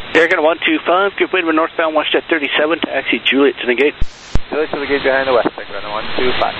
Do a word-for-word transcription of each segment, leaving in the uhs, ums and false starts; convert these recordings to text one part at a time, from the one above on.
Airgun one two five, good wind with northbound WestJet thirty-seven, taxi Juliet to the gate. Juliet to the gate behind the west, take runway one two five.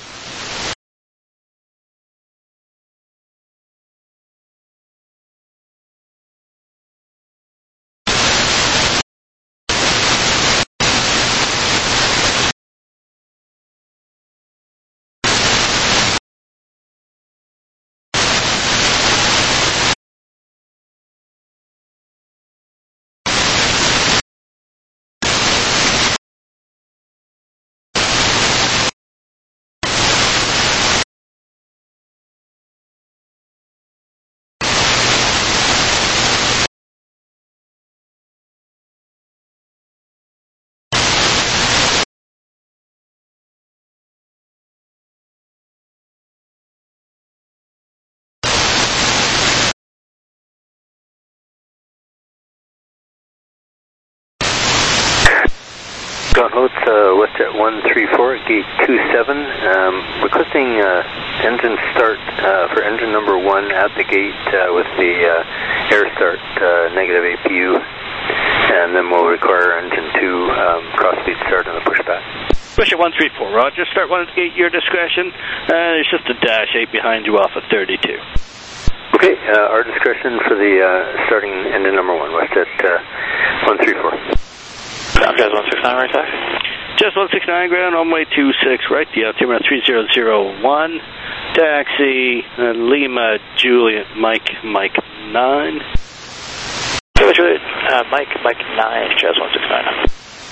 Ground Host, uh, WestJet one three four, gate two seven, um, requesting uh, engine start uh, for engine number one at the gate uh, with the uh, air start uh, negative A P U, and then we'll require engine two um, cross speed start on the pushback. WestJet one three four, Roger, start one at the gate, your discretion. Uh, there's just a dash eight behind you off of thirty-two. Okay, uh, our discretion for the uh, starting engine number one, WestJet uh, one three four. Ground Jazz one six nine, right taxi. Jazz one six nine, ground, runway two six, right, the altimeter three zero zero one, taxi, uh, Lima, Juliet, Mike, Mike nine. Juliet, Juliet, uh, Mike, Mike nine, Jazz one six nine.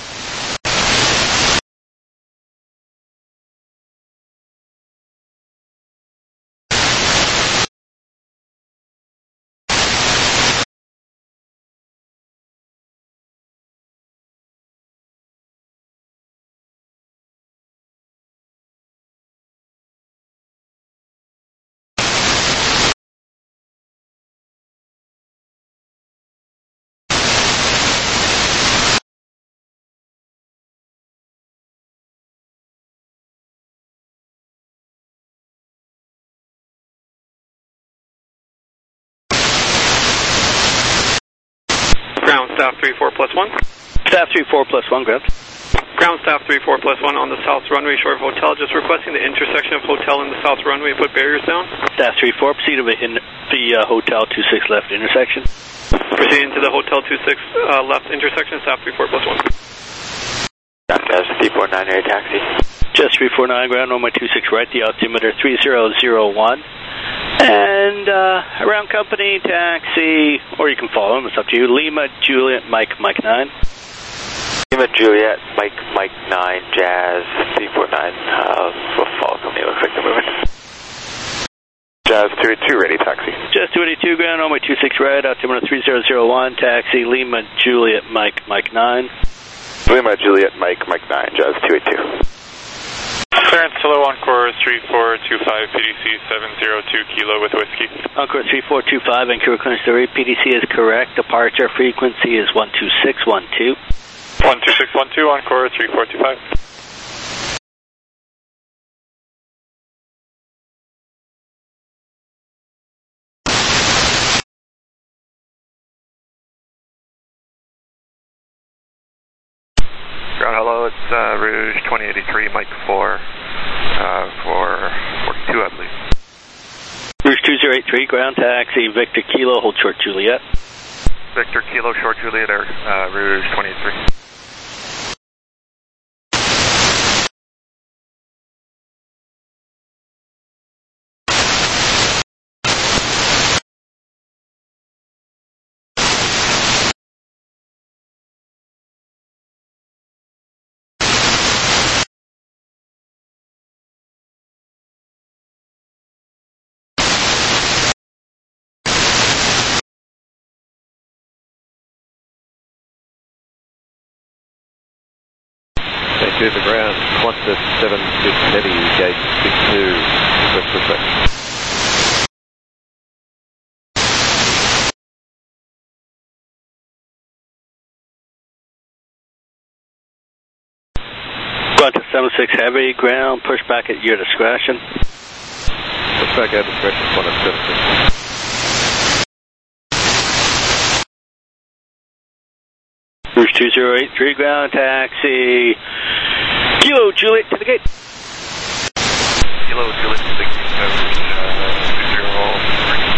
Ground staff three four plus one. Staff three four plus one, ground. Ground staff three four plus one on the south runway short of hotel, just requesting the intersection of hotel and the south runway, put barriers down. Staff three four, proceed to the, in the uh, hotel two six left intersection. Proceeding to the hotel two six uh, left intersection, staff three four plus one. Jazz three four nine, air taxi. Jazz three four nine, ground, runway two six right, the altimeter three zero zero one. And uh, around company, taxi, or you can follow them, it's up to you. Lima, Juliet, Mike, Mike nine. Lima, Juliet, Mike, Mike nine, Jazz three four nine. Uh, we'll follow company, looks like they're moving. Jazz two eighty-two, ready, taxi. Jazz two eighty-two, ground, runway two six right, altimeter three zero zero one, taxi, Lima, Juliet, Mike, Mike nine. Lima, Juliet, Mike, Mike nine, Jazz two eighty-two. Clearance, hello, Encore three four two five, P D C seven zero two kilo with whiskey. Encore three four two five, Vancouver clearance three, P D C is correct, departure frequency is one two six one two. one two six one two, Encore three four two five. Ground hello, it's uh, Rouge twenty eighty-three, Mike four, uh, for forty-two, I believe. Rouge two zero eight three, ground taxi, Victor Kilo, hold short Juliet. Victor Kilo, short Juliet, Air, uh, Rouge twenty eighty-three. To the ground, Qantas seven six heavy, gate six two, request request. Qantas seven six heavy, ground, push back at your discretion. Push back at discretion, Qantas seven six. two zero eight three, ground taxi. Kilo Juliet to the gate. Kilo Juliet to the gate, coverage uh, two zero three.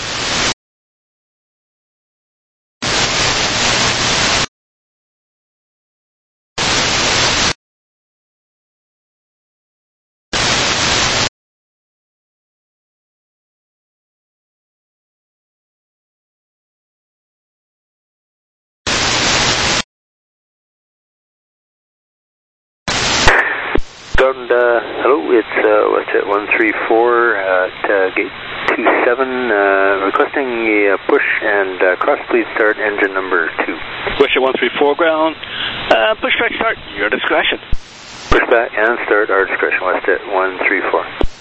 Ground, uh, hello, it's uh, WestJet one three four at uh, gate two seven, uh, requesting a uh, push and uh, cross, please start engine number two. WestJet one three four, ground. Uh, push back start, your discretion. Push back and start, our discretion, WestJet one three four.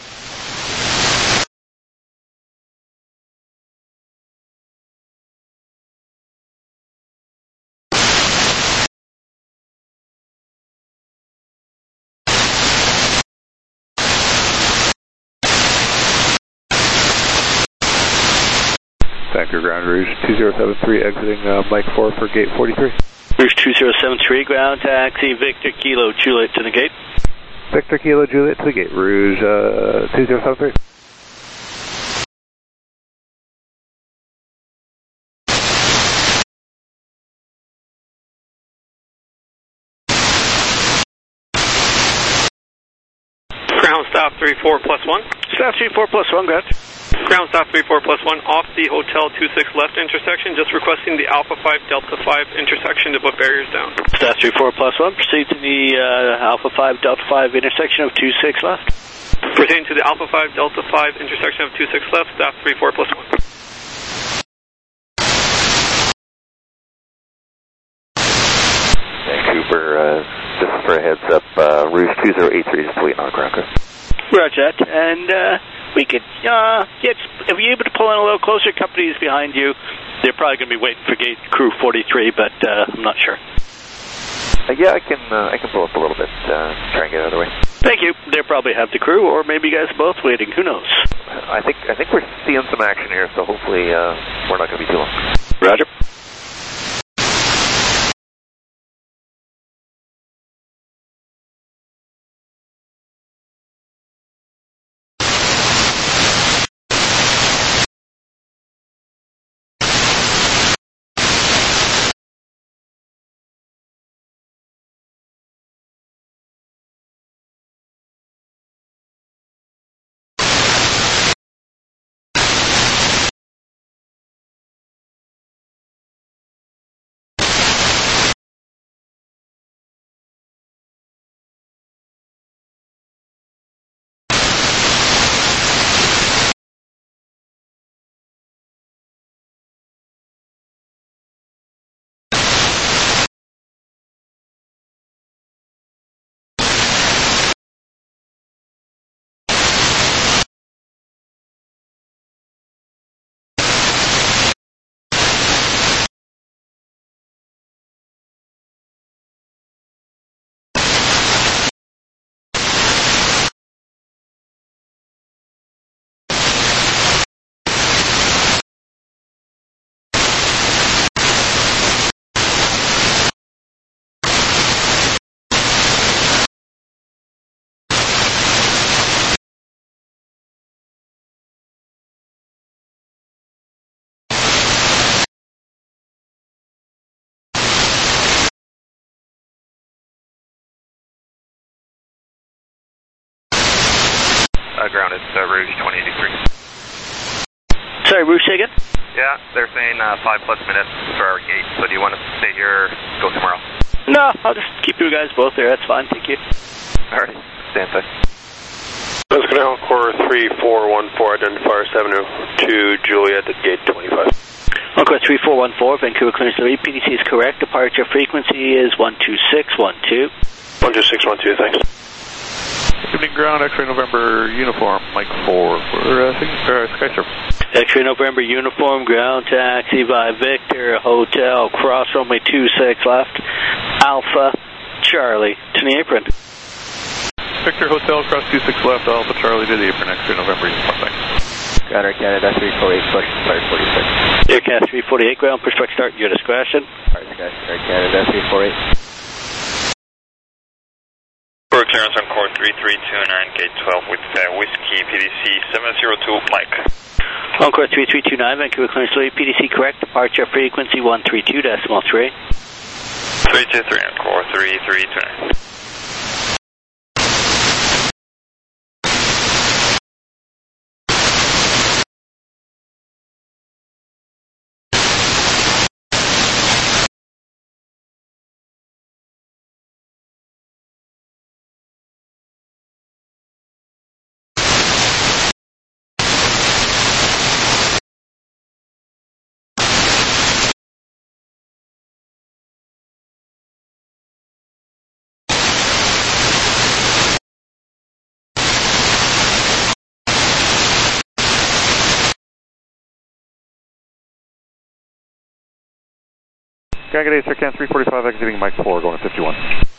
Factor ground, Rouge two zero seven three, exiting uh, Mike four for gate forty-three. Rouge two zero seven three, ground taxi, Victor Kilo Juliet to the gate. Victor Kilo Juliet to the gate, Rouge uh, two zero seven three. Ground staff three four plus one. Staff three four plus one, ground. Ground staff three four plus one off the Hotel two six left intersection, just requesting the Alpha five Delta five intersection to put barriers down. Staff three four plus one, proceed to the uh, Alpha five Delta five intersection of two six left. Pertaining to the Alpha five Delta five intersection of two six left, staff three four plus one. Vancouver, uh, just for a heads up, uh, Rouge two zero eight three, just waiting on ground crew. Roger that, and uh, we could, uh, yeah, if you're able to pull in a little closer, companies behind you, they're probably going to be waiting for gate crew forty-three, but uh, I'm not sure. Uh, yeah, I can uh, I can pull up a little bit, uh, try and get out of the way. Thank you. They probably have the crew, or maybe you guys are both waiting. Who knows? I think I think we're seeing some action here, so hopefully uh, we're not going to be too long. Roger. Uh, ground, it's uh, Rouge twenty eighty-three. Sorry, Rouge, say again? Yeah, they're saying uh, five plus minutes for our gate, so do you want to stay here or go somewhere else? No, I'll just keep you guys both there. That's fine. Thank you. All right, stand by. Let's go down core three four one four, identifier seven oh two Juliet at gate twenty-five. Encore three four one four, Vancouver clearance three, P D C is correct. Departure frequency is one two six one two. one two six one two, thanks. Evening ground, X-ray November uniform, Mike four for uh, uh, SkyServe. X-ray November uniform, ground taxi by Victor, Hotel, cross runway two six left, Alpha, Charlie, to the apron. Victor Hotel, cross two six left, Alpha Charlie to the apron, X-ray November uniform, thanks. Ground Air Canada three forty-eight, push start forty-six. Air Canada three forty-eight, ground, push back start, your discretion. Alright, guys, Air Canada three forty-eight. For clearance on core three three two nine, gate twelve with uh, Whiskey, P D C seven zero two, Mike. Encore three three two nine, Vancouver clearance three, P D C correct, departure frequency one three two decimal three. three two three, encore three three two nine. Gagade, Sir Can three forty-five, exiting Mike four, going to fifty-one.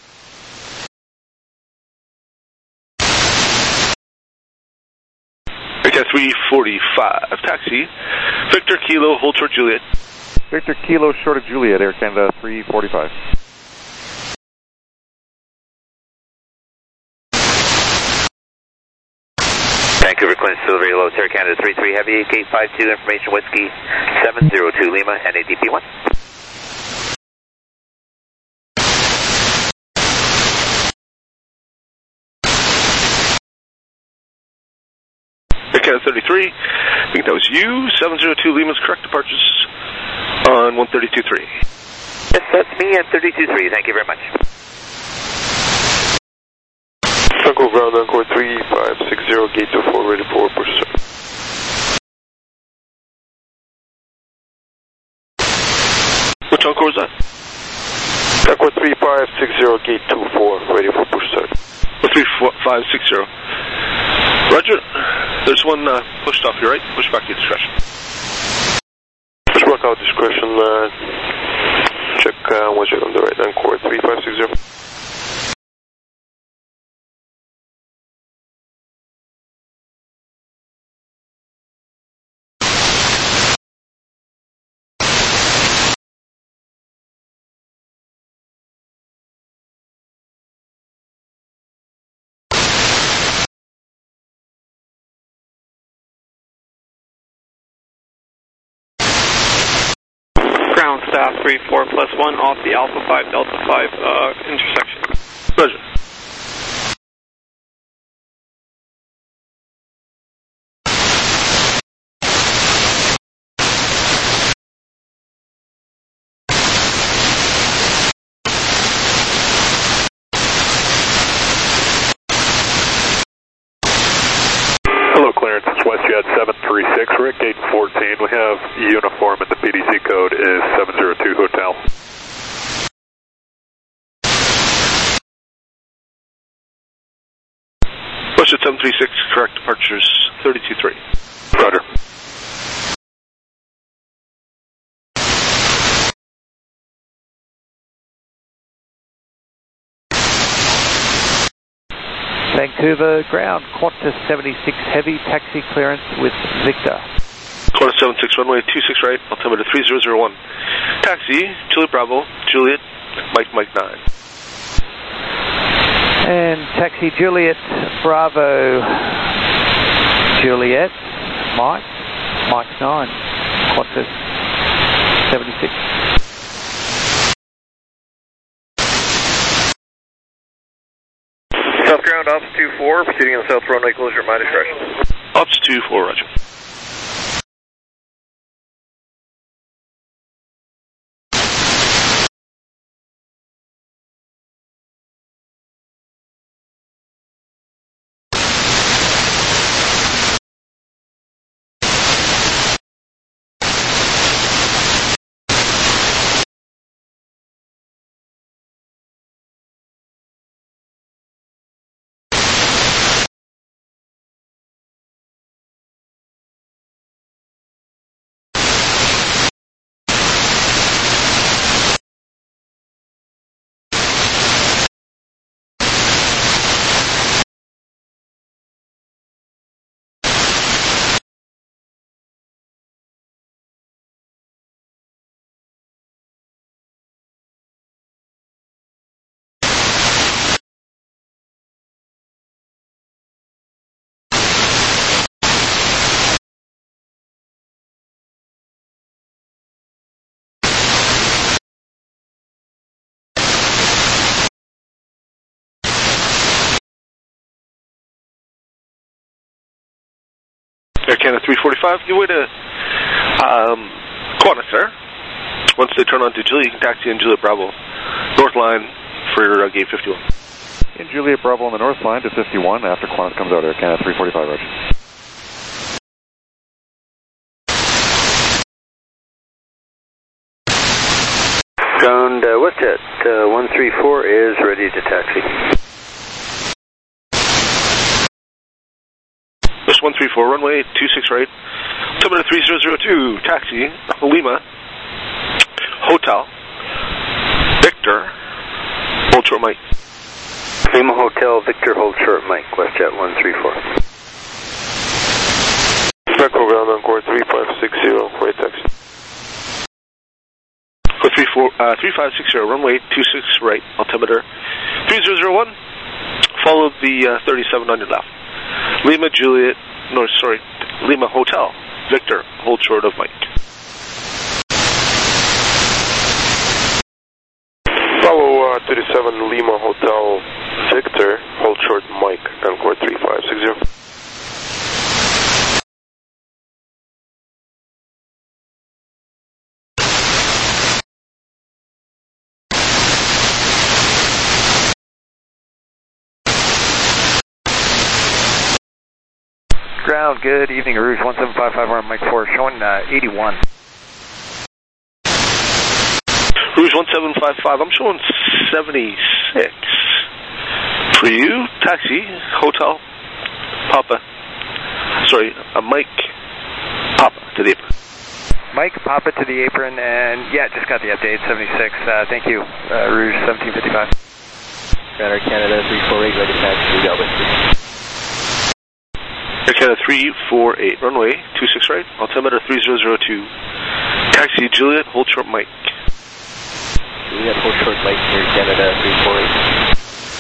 Air Canada three forty-five, taxi. Victor Kilo, hold short Juliet. Victor Kilo, short of Juliet, Air Canada three forty-five. Vancouver Clinton, still very low, Air Canada three three Heavy, gate five two, information Whiskey seven zero two Lima, N A D P one. Air Canada thirty-three, I think that was you, seven zero two Lima's correct departures on one thirty-two three. Yes, that's me, and thirty-two three, thank you very much. Franco ground encore three five six zero, gate two four, ready for push start. Which encore is that? Encore three five six zero, gate two four, ready for push start. Oh, three five six zero. Roger. There's one uh, pushed off your right. Push back to your discretion. Push back out discretion. Uh, check uh, one check on the right. Encore three five six zero. Ground staff three four plus one off the Alpha five Delta five uh, intersection. Roger. Hello, clearance. It's WestJet seven three six. We're at gate fourteen. We have uniform and the P D C code is seven zero two Hotel. WestJet seven three six, correct departures thirty-two three. Roger. Vancouver ground, Qantas seventy-six Heavy, taxi clearance with Victor. Qantas seven six, runway two six right, altimeter three zero zero one. Taxi, Juliet Bravo, Juliet, Mike Mike nine. And taxi Juliet Bravo, Juliet, Mike, Mike nine, Qantas seventy-six. South ground, ops two four, proceeding on the south runway, closure at my discretion. Ops two four, roger. Air Canada three forty-five, give way to um, Qantas there. Once they turn on to Juliet, you can taxi in Juliet Bravo. North line for uh, gate fifty-one. In Juliet Bravo on the north line to fifty-one after Qantas comes out, Air Canada three forty-five, Roger. Ground uh, WestJet uh, one three four is ready to taxi. West one three four, runway two six right. Altimeter three zero zero two, taxi, Lima, Hotel, Victor, hold short Mike. Lima Hotel, Victor, hold short Mike, WestJet one three four. Echo ground Encore three five six zero, right taxi. three four, uh, three five six zero, runway two six right, altimeter three zero zero one, follow the uh, thirty-seven on your left. Lima Juliet, no sorry, Lima Hotel, Victor, hold short of Mike. Follow uh, thirty-seven Lima Hotel, Victor, hold short Mike, Encore three five six zero. Ground, good evening, Rouge one seven five five, Mike four, showing uh, eighty-one. Rouge one seven five five, I'm showing seventy-six. For you, taxi, Hotel, Papa. Sorry, uh, Mike, Papa to the apron. Mike, Papa to the apron, and yeah, just got the update, seventy-six. Uh, thank you, uh, Rouge seventeen fifty-five. Air Canada three four eight, ready to taxi, Delta. Air Canada three four eight, runway two six right, altimeter three zero zero two. Taxi Juliet, hold short Mike. Juliet, hold short Mike, Air Canada three four eight.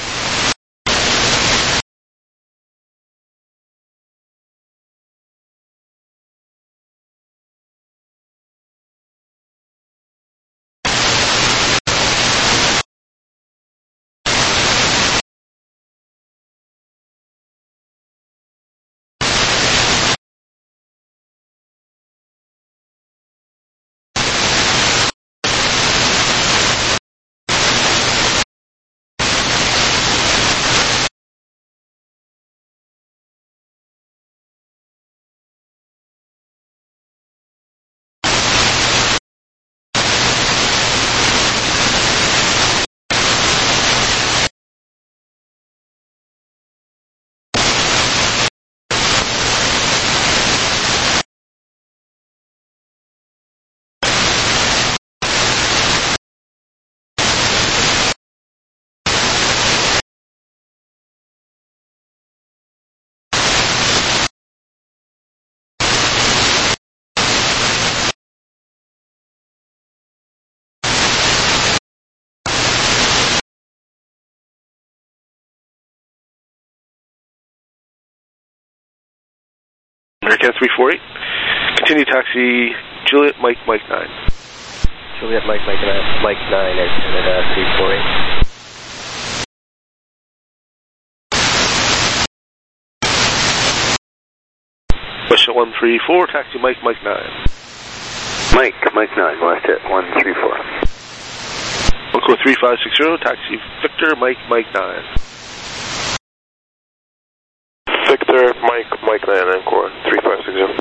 American three four eight. Continue taxi Juliet Mike Mike nine. Juliet Mike Mike nine, Mike nine, Air Canada three four eight. Westjet one three four, taxi Mike Mike nine. Mike Mike nine, Westjet one three four. Encore three five six zero, taxi Victor Mike Mike nine. Victor Mike Mike nine, Encore three five six zero.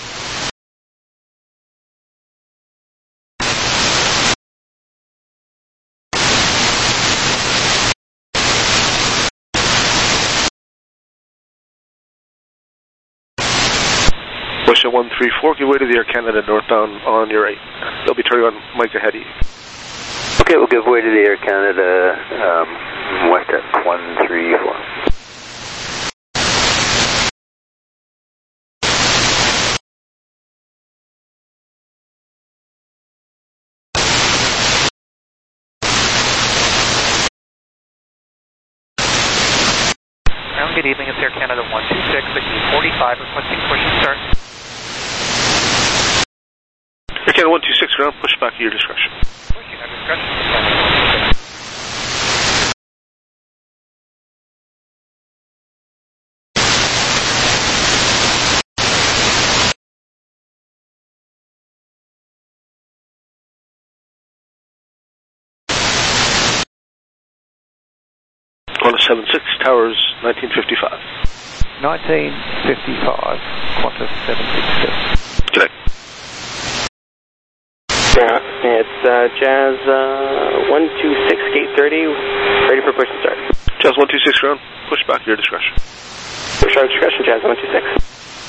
Westjet one three four, give way to the Air Canada northbound on your right. They'll be turning on Mike ahead of you. Okay, we'll give way to the Air Canada um, Westjet one three four. Good evening, it's Air Canada one two six, at gate forty-five, requesting push and start. Air Canada one two six, ground, push back at your discretion. Pushing at discretion. Qantas seven six, towers nineteen fifty-five. nineteen fifty-five, Qantas seven six two. Good day. Yeah, it's uh, Jazz uh, one two six, gate thirty, ready for push and start. Jazz one two six, ground, push back, your discretion. Push our discretion, Jazz one two six.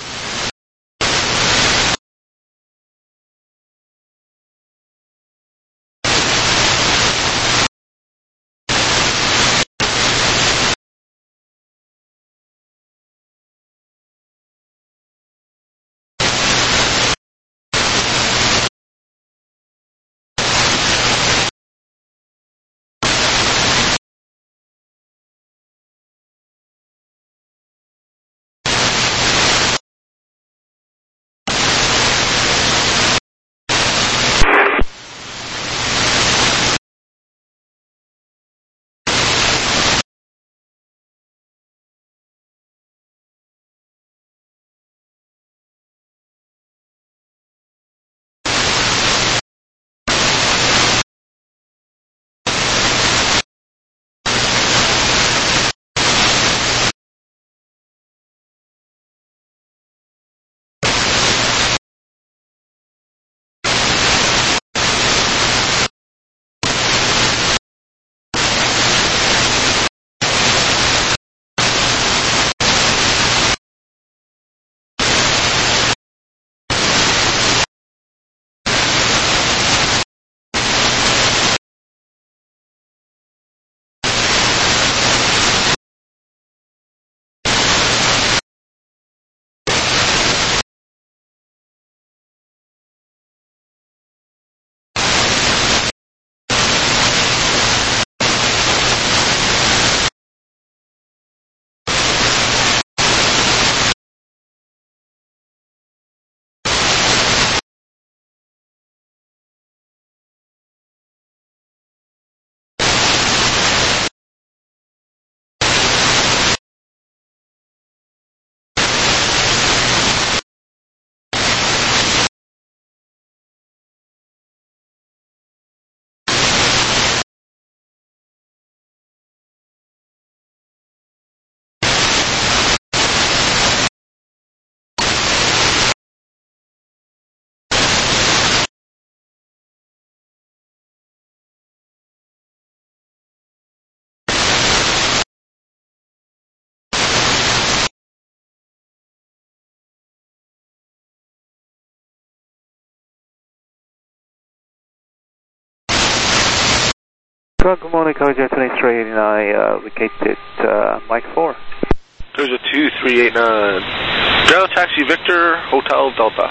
Good morning, Coja twenty-three eighty-nine, uh, located uh, Mike four. There's a two three eight nine. Ground taxi Victor, Hotel Delta.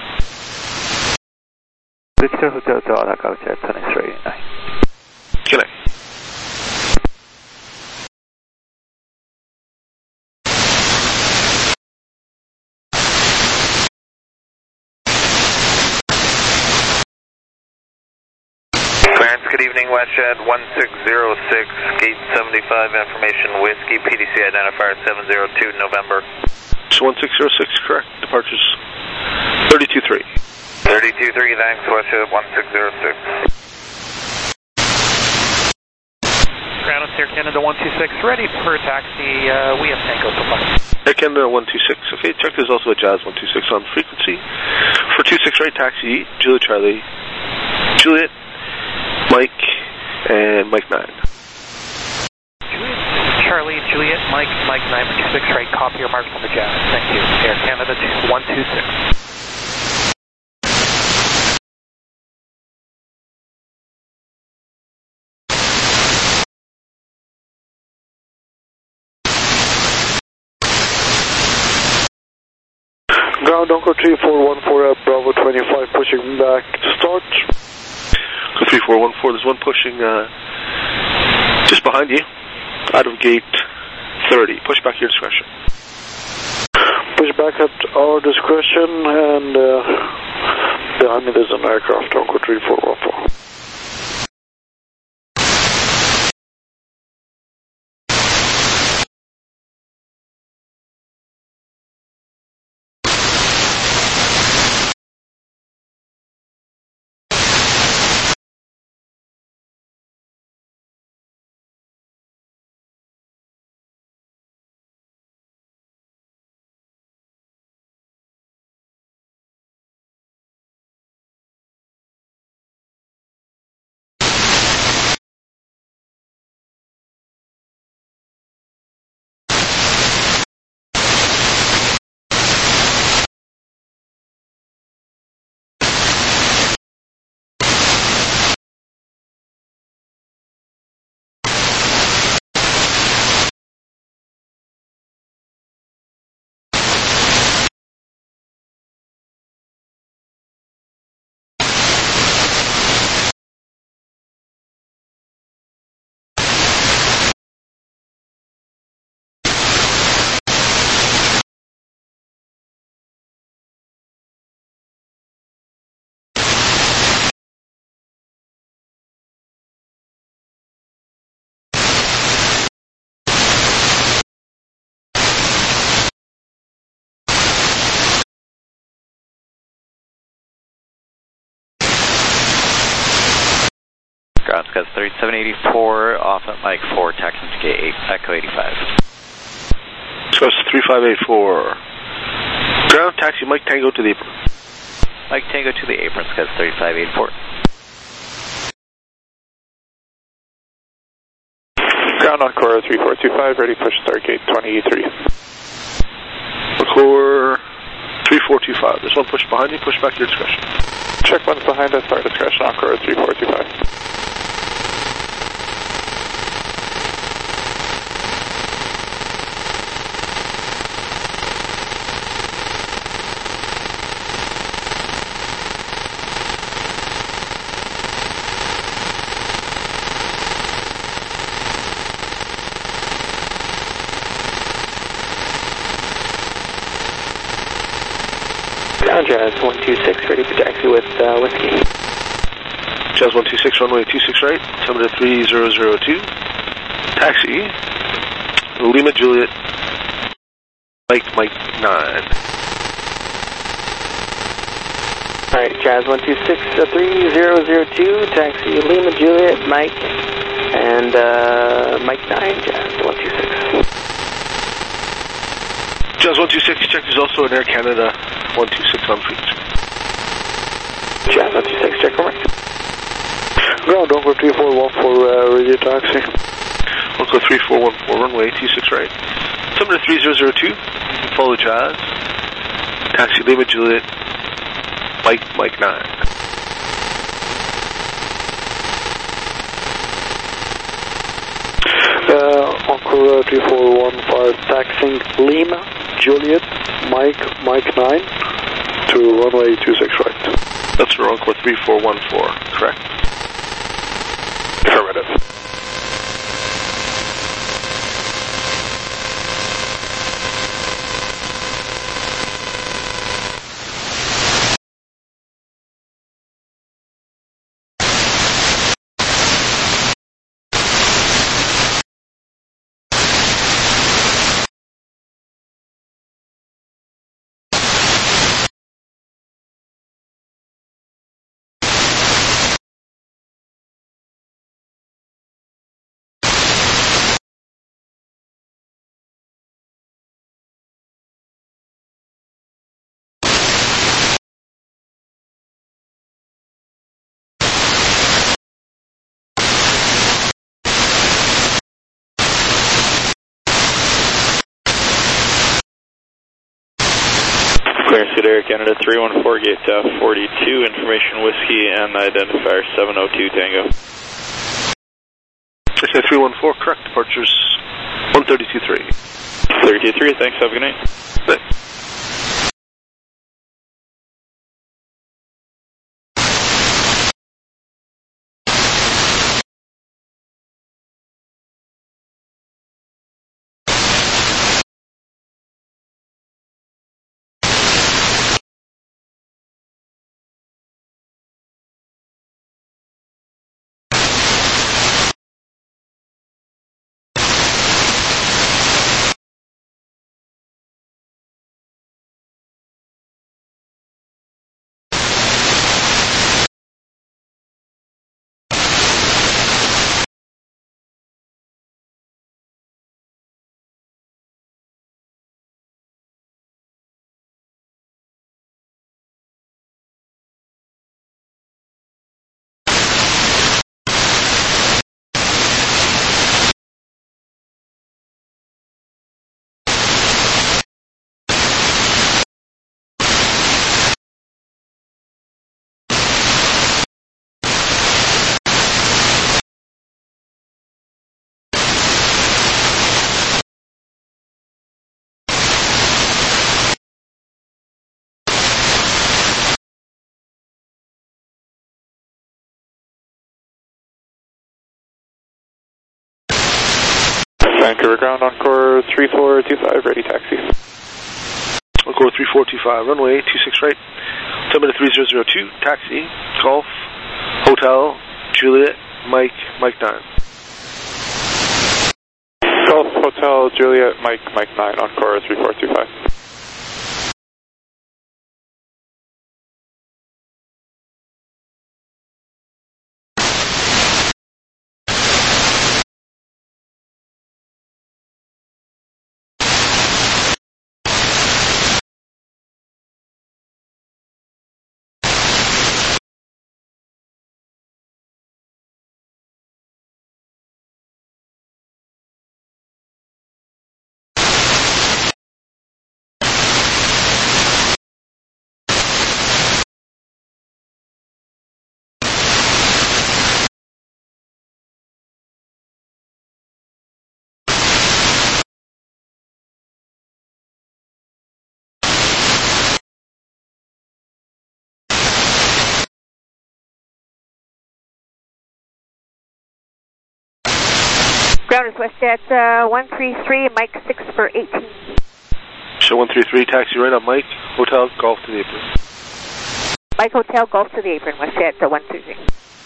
Victor Hotel Delta, Coja twenty-three eighty-nine. Good night. Good evening, WestJet one six zero six, gate seventy-five, information Whiskey, P D C identifier seven zero two, November. It's one six zero six, correct. Departures thirty-two three. thirty-two three, thanks, WestJet one six zero six. Ground Air Canada one two six, ready for taxi, uh, we have Tango so far. Air Canada one two six, okay, check there's also a Jazz one two six on frequency. For two six right, taxi, Juliet Charlie, Juliet, Mike, and Mike nine. Juliet, Charlie, Juliet, Mike, Mike nine, two six right, copy your marks on the Jazz. Thank you. Air Canada one two six. Ground Uncle three four one four at Bravo twenty-five, pushing back to start. three four one four, there's one pushing uh, just behind you, out of gate thirty. Push back your discretion. Push back at our discretion, and uh, behind me there's an aircraft, Uncle three four one four. Ground Scud thirty-seven eighty-four, off at Mike four, taxing to gate eight, Echo eighty-five. Scud three five eight four. Ground, taxi Mike Tango to the apron. Mike Tango to the apron, Scud thirty-five eighty-four. Ground Encore three four two five, ready push start gate twenty-three. Encore three four two five. There's one push behind you, push back to your discretion. Check one's behind us, our discretion, Encore three four two five. Jazz one two six, ready for taxi with uh, Whiskey. Jazz one two six, runway two six right, altimeter three zero zero two. Taxi, Lima Juliet, Mike Mike nine. Alright, Jazz one two six, uh, three zero zero two, taxi Lima Juliet, Mike, and uh, Mike nine, Jazz one two six. Jazz one two six, check there's also an Air Canada one two six on feet. Jazz one two six, check correct. Ground Encore three four one four, uh, radio taxi. Encore three four one four, runway two six right. Altimeter three zero zero two, follow Jazz. Taxi Lima Juliet, Mike Mike nine. Uh, Encore three four one five, taxing Lima Juliet, Mike Mike nine to runway two six right. That's for Encore three four one four, correct? Affirmative. Clearance to Air Canada three one four, gate uh, forty-two, information Whiskey and identifier seven oh two Tango. I said three one four, correct, departures one thirty-two three. thirty-two three, thanks, have a good night. Thanks. Vancouver Ground, Encore three four two five, ready taxi. Encore three four two five, runway two six right, altimeter three zero zero two, taxi, Golf, Hotel, Juliet, Mike, Mike nine. Golf, Hotel, Juliet, Mike, Mike nine, Encore three four two five. Ground is WestJet uh, one three three, Mike six for eighteen. Show one three three, taxi right on Mike, Hotel, Golf to the apron. Mike Hotel, Golf to the apron, WestJet uh, one three three.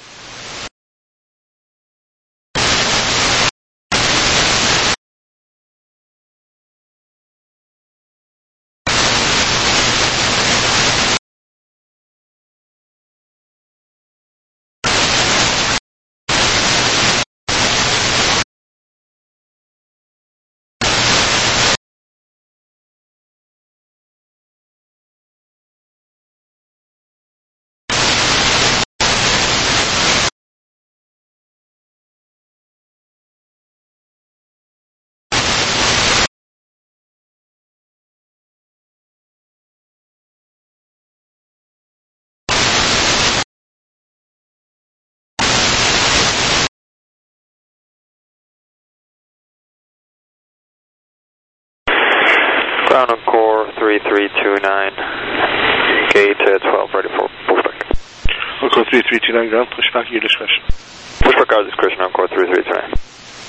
Ground on core three three two nine, gate uh, twelve, ready for pushback. On core three three two nine, ground, pushback at your discretion. Pushback our discretion on core three three two nine.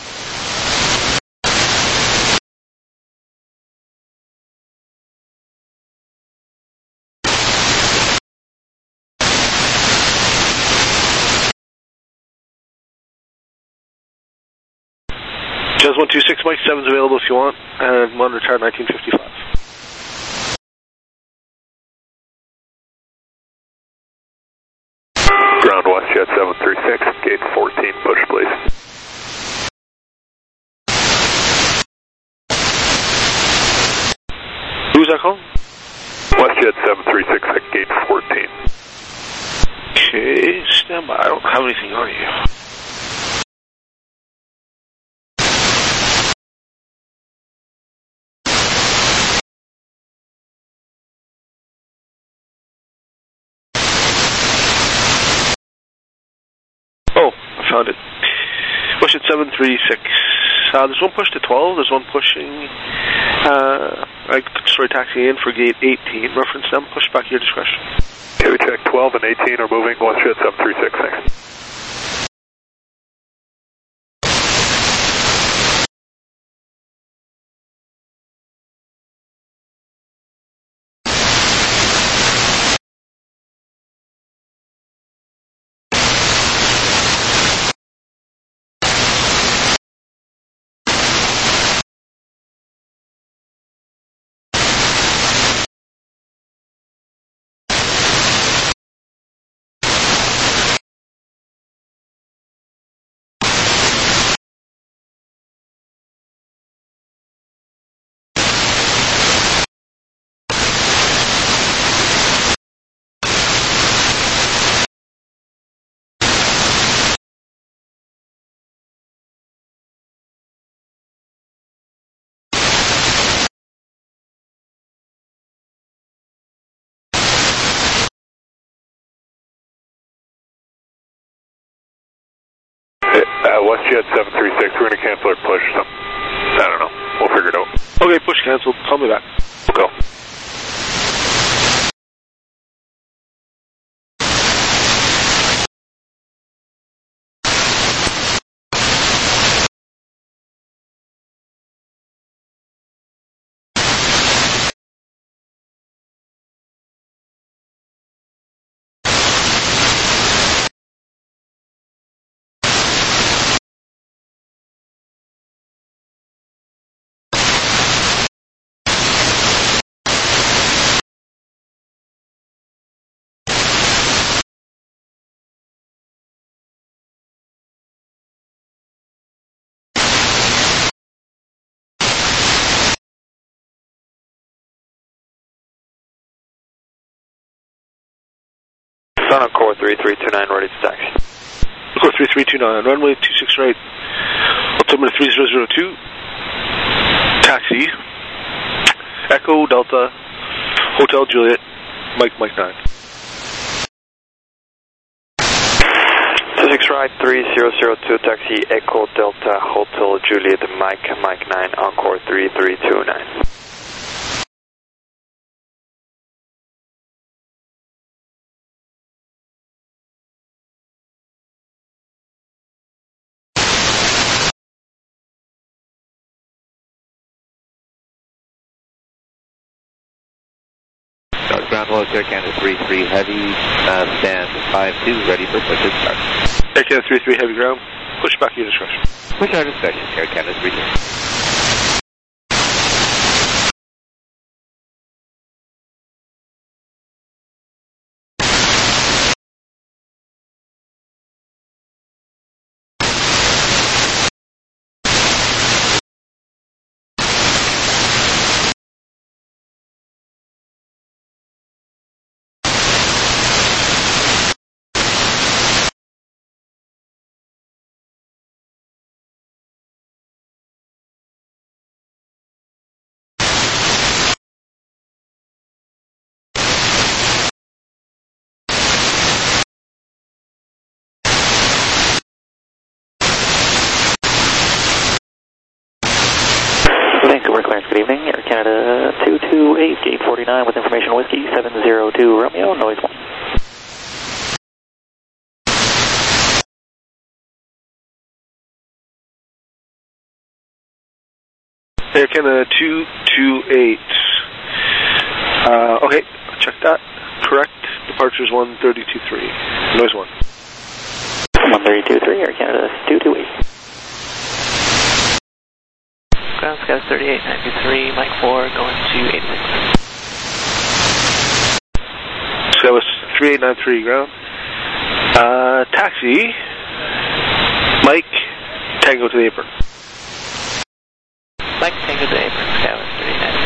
Jazz one two six, Mike seven's available if you want, and one retired nineteen fifty-five. Ground WestJet seven three six, gate fourteen, push please. Who's that calling? WestJet seven three six at gate fourteen. Okay, stand by. I don't have anything on you. Oh, I found it. Push at seven three six. Uh, there's one push to twelve, there's one pushing, uh, like, sorry, taxiing in for gate eighteen. Reference them, push back at your discretion. Okay, we check twelve and eighteen are moving, WestJet seven three six, thanks. Uh, WestJet seven three six, we're going to cancel our push. So, I don't know. We'll figure it out. Okay, push canceled. Call me back. We'll go. Sun on core three three two nine, ready to taxi. Core three three two nine, runway two six right, altimeter three zero zero two, taxi, Echo Delta, Hotel Juliet, Mike Mike nine. two six right, three zero zero two, taxi, Echo Delta, Hotel Juliet, Mike Mike nine, on core three three two nine. ground low, Air Canada three three Heavy, uh, stand five two, ready for push and start. Air Canada three three Heavy ground, push back your discretion. Push our discretion, Air Canada three three. Vancouver clearance, good evening. Air Canada two two eight, gate forty-nine with information whiskey seven zero two Romeo, noise one. Air Canada two two eight. Uh, okay, check that. Correct. Departure is one thirty two three. Noise one. one thirty two three, Air Canada two two eight. Ground Sky thirty-eight ninety-three, Mike four, going to eighty-six. So that was three eight nine three ground. Uh, taxi, Mike, Tango to the apron. Mike Tango to the apron, Skywest thirty-eight ninety.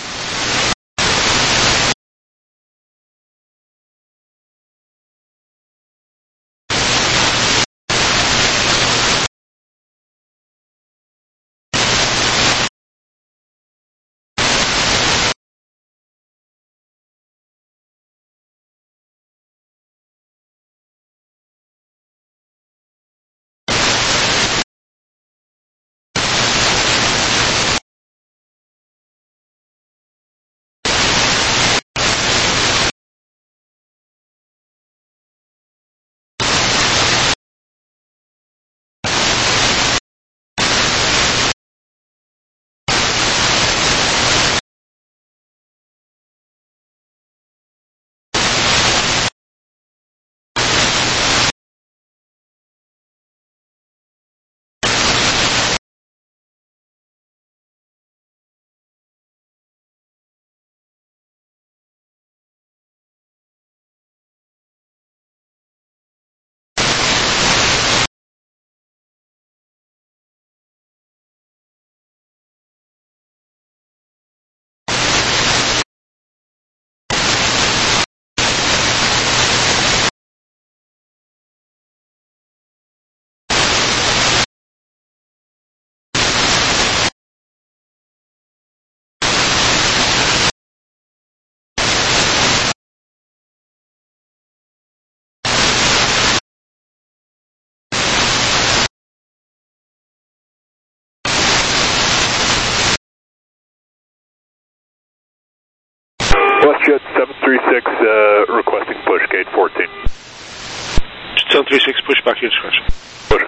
WestJet seven three six uh, requesting push, gate fourteen. seven three six, push back your discretion. Push.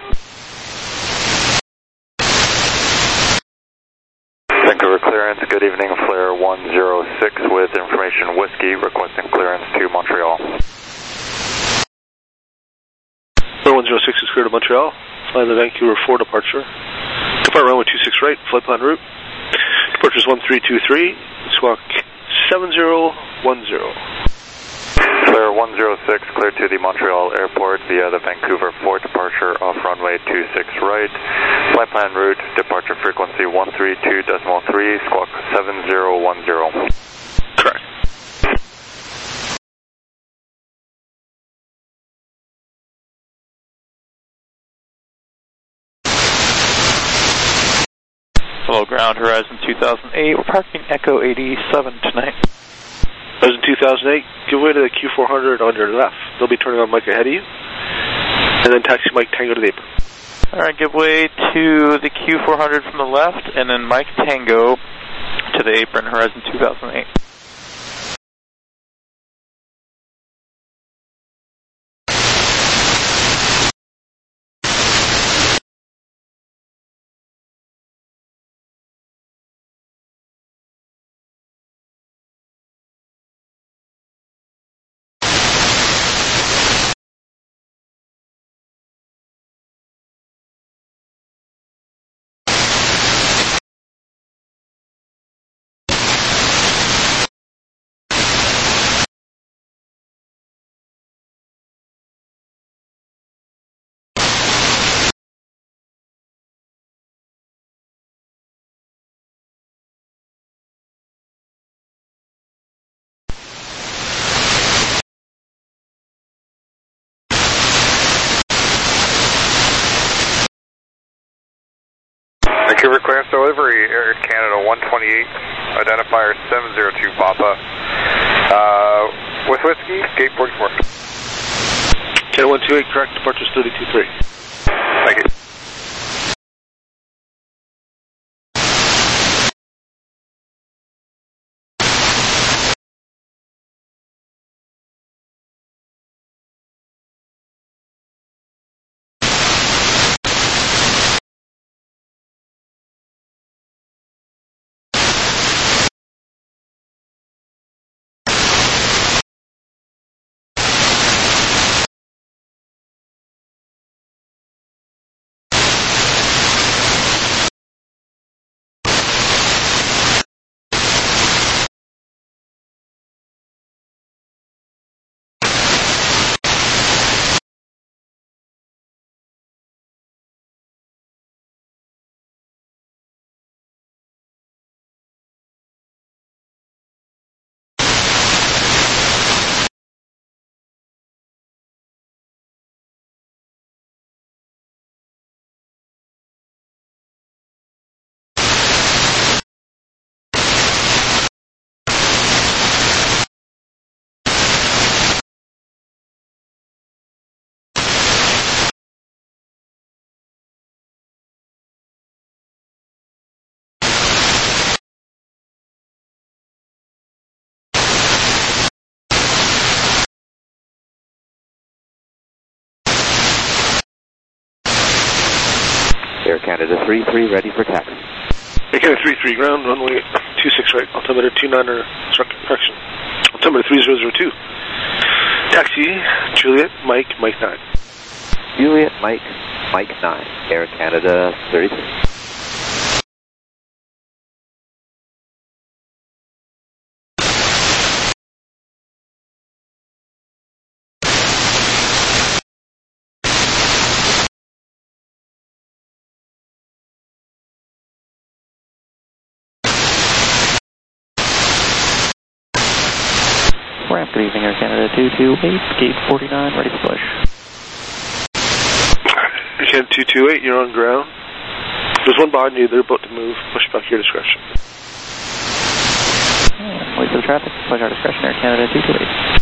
Vancouver clearance, good evening, flare one zero six with information whiskey, requesting clearance to Montreal. Flare one zero six is clear to Montreal, flying the Vancouver four departure. Depart runway two six right, flight plan route. Departure is one three two three, squawk seven zero one zero. Flare one zero six, clear to the Montreal airport via the Vancouver four departure off runway two six right. Flight plan route, departure frequency one three two point three, squawk seven zero one zero. Correct. Hello, ground, Horizon two thousand eight. We're parking Echo eighty-seven tonight. Horizon two thousand eight, give way to the Q four hundred on your left. They'll be turning on Mike ahead of you. And then taxi Mike Tango to the apron. Alright, give way to the Q four hundred from the left, and then Mike Tango to the apron, Horizon two thousand eight. twenty-eight, identifier seven zero two Papa, uh, with Whiskey, gate forty-four. Canada one two eight, correct, departure's thirty-two three. Thank you. Air Canada three three, ready for taxi. Air Canada three three, ground, runway two six right, altimeter two niner, correction, altimeter three zero zero two. Taxi, Juliet, Mike, Mike nine. Juliet, Mike, Mike nine, Air Canada thirty-three. Ramp, good evening, Air Canada two two eight, gate forty-nine, ready for push. Air Canada two two eight, you're on ground. There's one behind you, they're about to move. Push back your discretion. Wait for the traffic, push our discretion, Air Canada two two eight.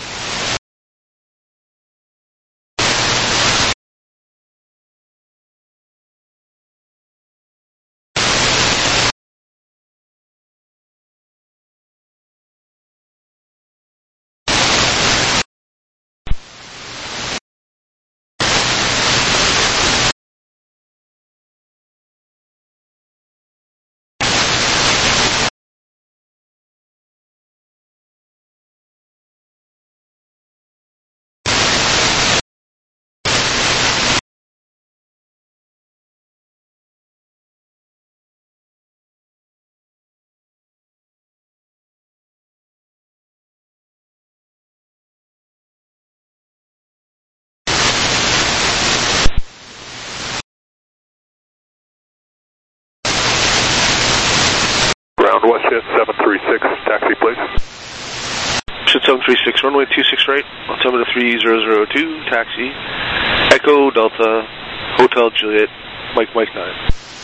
Ground WestJet seven three six, taxi please. WestJet seven three six, runway two six right, altimeter three zero zero two, taxi, Echo Delta, Hotel Juliet, Mike Mike nine.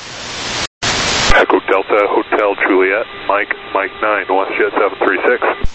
Echo Delta, Hotel Juliet, Mike Mike nine, WestJet seven three six.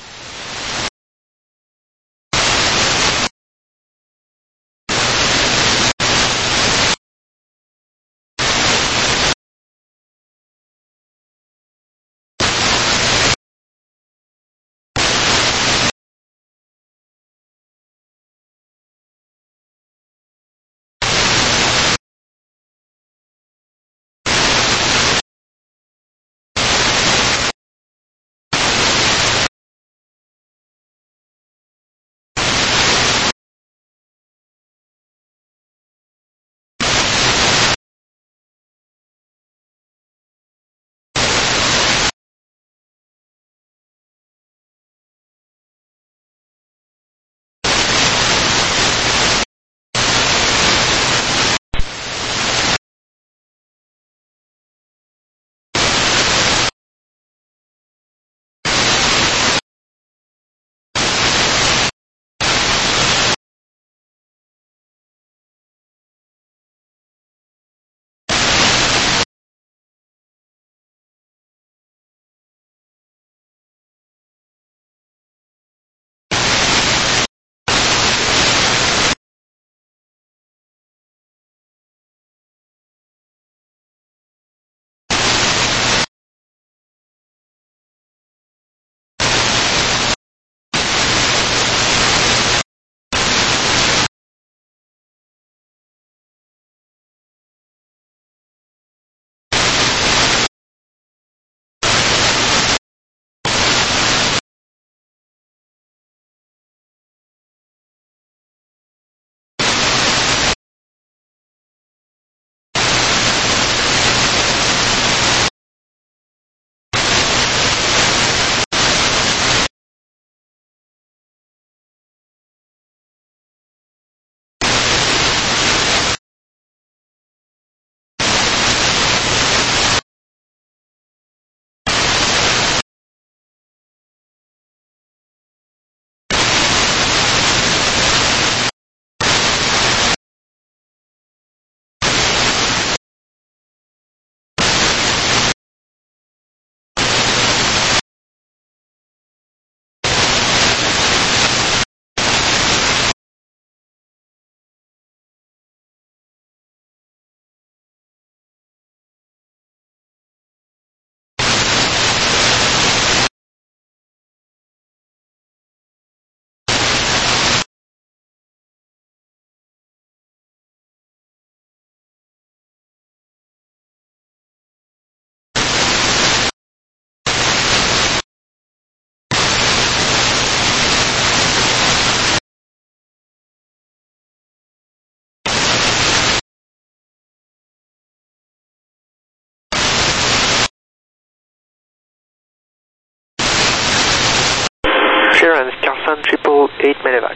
Clearance, Carson triple eight medevac.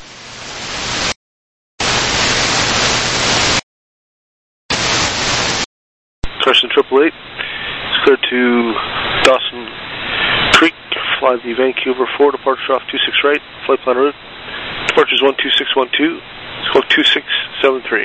Carson triple eight, it's cleared to Dawson Creek, fly the Vancouver four, departure off two six right, flight plan route. Departure is one two six one two, squawk two six seven three.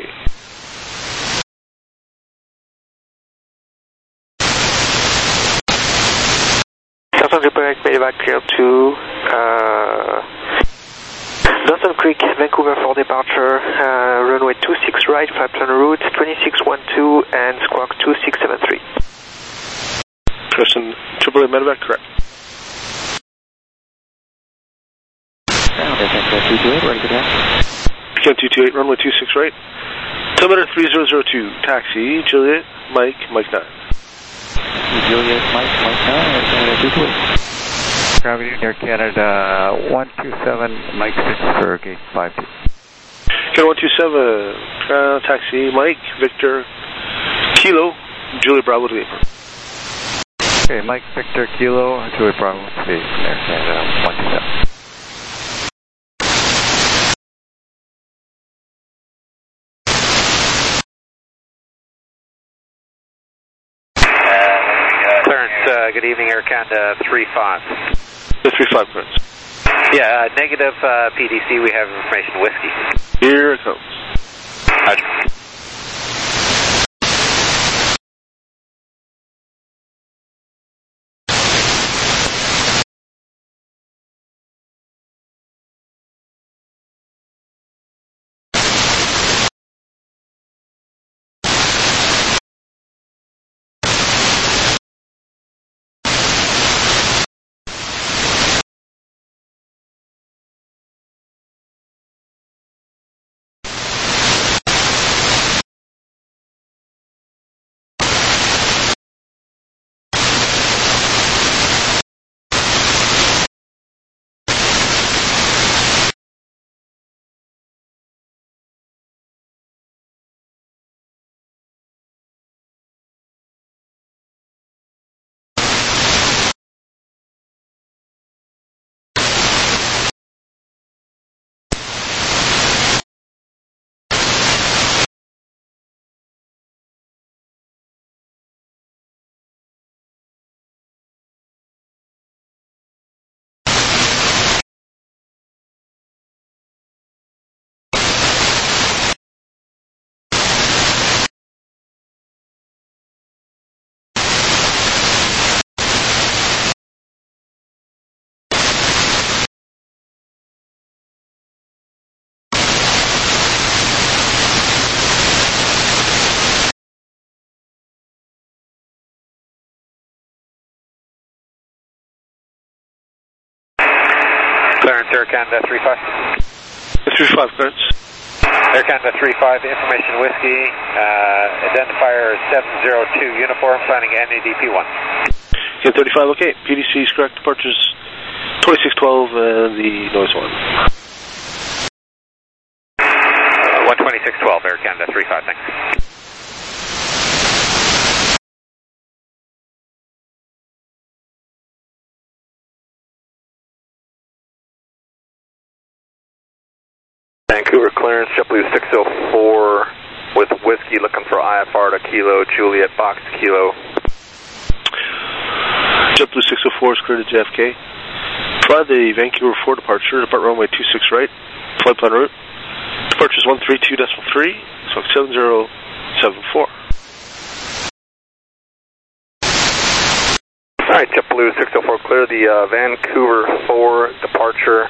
Carson triple eight medevac cleared to uh, Dawson Creek, Vancouver for departure, uh, runway two six right, flight plan route twenty-six twelve and squawk two six seven three. Carson triple eight medevac, correct. Ground S X two two eight, ready for taxi. Cam two two eight, runway two six right. Altimeter three zero zero two, taxi, Juliet, Mike, Mike nine. Juliet, Mike, Mike nine, Air Canada two two eight. Gravity Air Canada one two seven, Mike six for gate five two. Canada one two seven, uh, taxi, Mike, Victor, Kilo, Juliet Bravo to the apron. Okay, Mike, Victor, Kilo, Juliet Bravo to the apron, Air Canada one two seven. Uh, good evening, Air Canada three five. The three five, correct. Yeah, uh, negative uh, P D C, we have information whiskey. Here it comes. Roger. Clearance, Air Canada three five. three five, clearance. Air Canada three five, information whiskey, uh, identifier seven zero two, uniform, planning N A D P one. Okay, thirty-five, okay. P D C is correct, departures twenty-six twelve and the noise one. Uh, one twenty-six twelve, Air Canada three five, thanks. Vancouver clearance, JetBlue six oh four with whiskey looking for I F R to Kilo, Juliet Box Kilo. JetBlue six oh four is cleared to J F K. Fly the Vancouver four departure, depart runway two six right, flight plan route. Departure is one three two point three, so seven zero seven four. Alright, JetBlue six oh four, clear the uh, Vancouver four departure.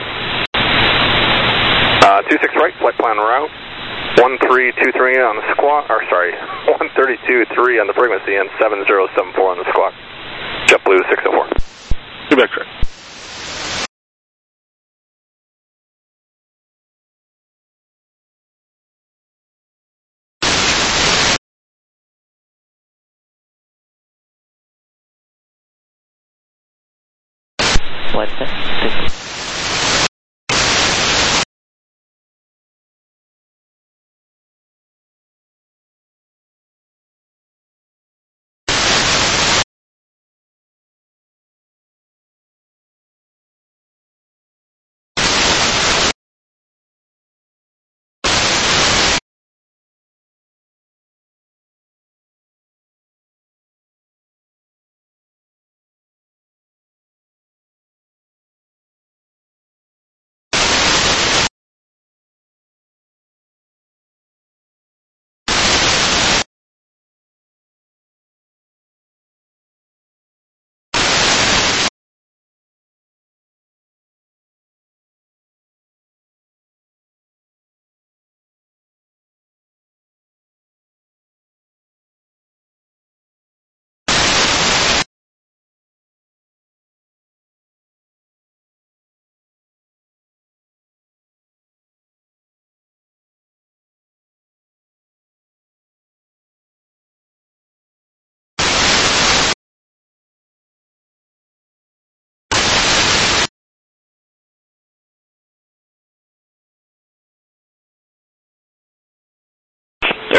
Uh, two six right, flight plan route. one three two three on the squawk, or sorry, one thirty-two three on the frequency and seven zero seven four on the squawk. JetBlue six oh four. You're back, correct. Flight set.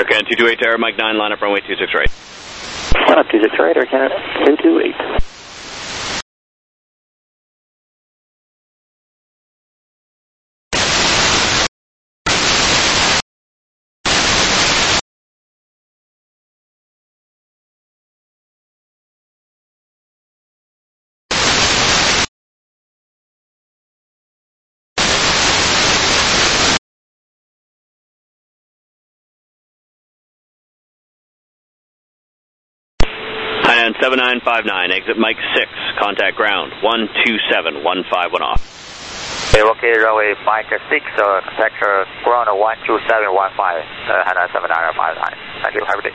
Canada two two eight to Air Mike nine, line up runway two six right. Line up two six right, Air Canada two two eight. Hainan seven nine five nine, exit Mike six, contact ground, one two seven one five one off. Okay, located runway Mike six, uh, contact uh, ground one two seven one five, uh, Hainan seven nine five nine. Thank you, have a good day.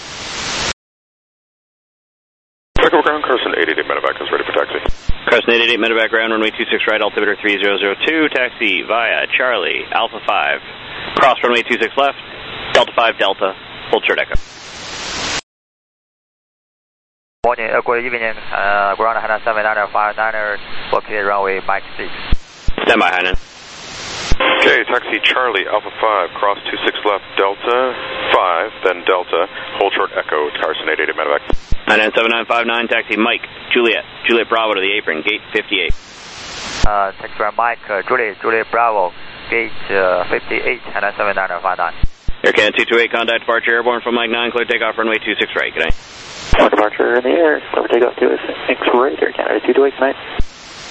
Vancouver ground, Carson eight eight eight medevac is ready for taxi. Carson eight eight eight medevac ground, runway two six right, altimeter three zero zero two, taxi via Charlie, Alpha five, cross runway two six left, Delta five Delta, hold short echo. Morning, uh, good evening, uh, ground Hainan seven nine five nine, located runway Mike six. Stand by, Hainan. Okay, taxi Charlie, Alpha five, cross two six left, Delta five, then Delta, hold short echo, Carson eight eight eight medevac. Hainan seven nine five nine, taxi Mike, Juliet, Juliet Bravo to the apron, gate fifty-eight. Uh, taxi Mike, uh, Juliet, Juliet Bravo, gate uh, fifty-eight, Hainan seven nine five nine. Air Canada two two eight, contact departure airborne from Mike nine, clear takeoff runway two six right, good night. One departure in the air, clear takeoff two six right, Air Canada two two eight, good night.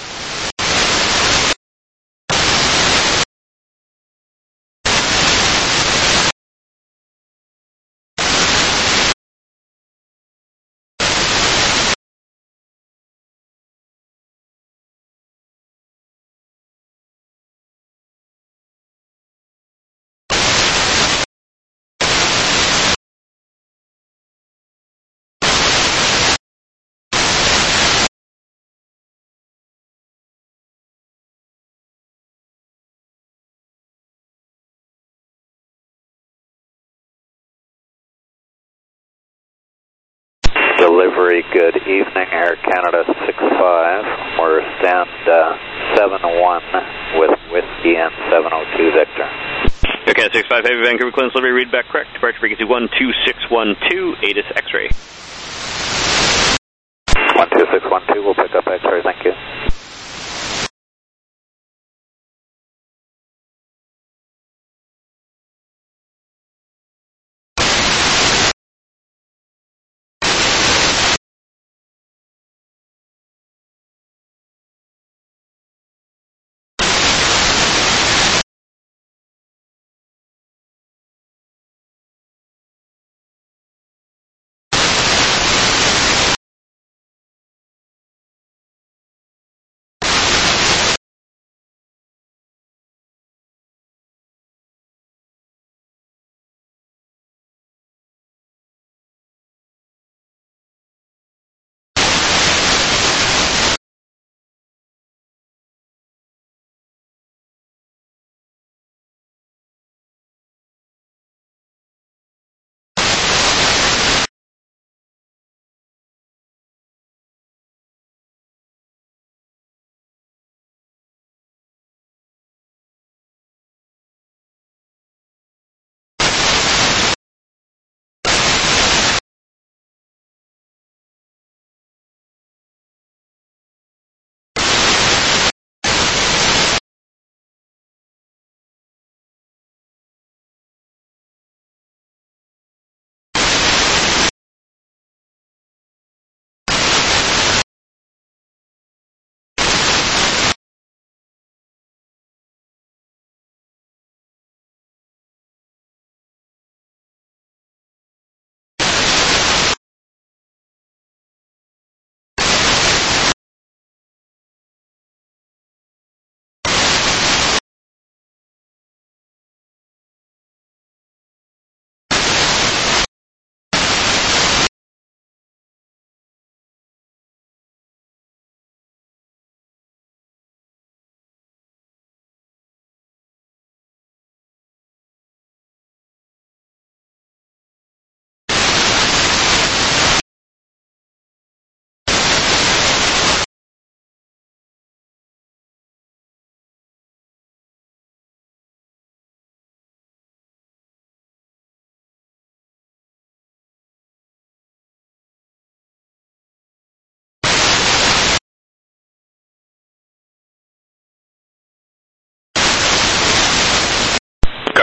Delivery, good evening, Air Canada six five. We're stand uh, seven one with Whiskey and seven oh two Victor. Air Canada six five, Heavy Vancouver, clearance delivery, read back correct. Departure frequency one two six one two, A T I S X-ray. one two six one two, we'll pick up X-ray, thank you.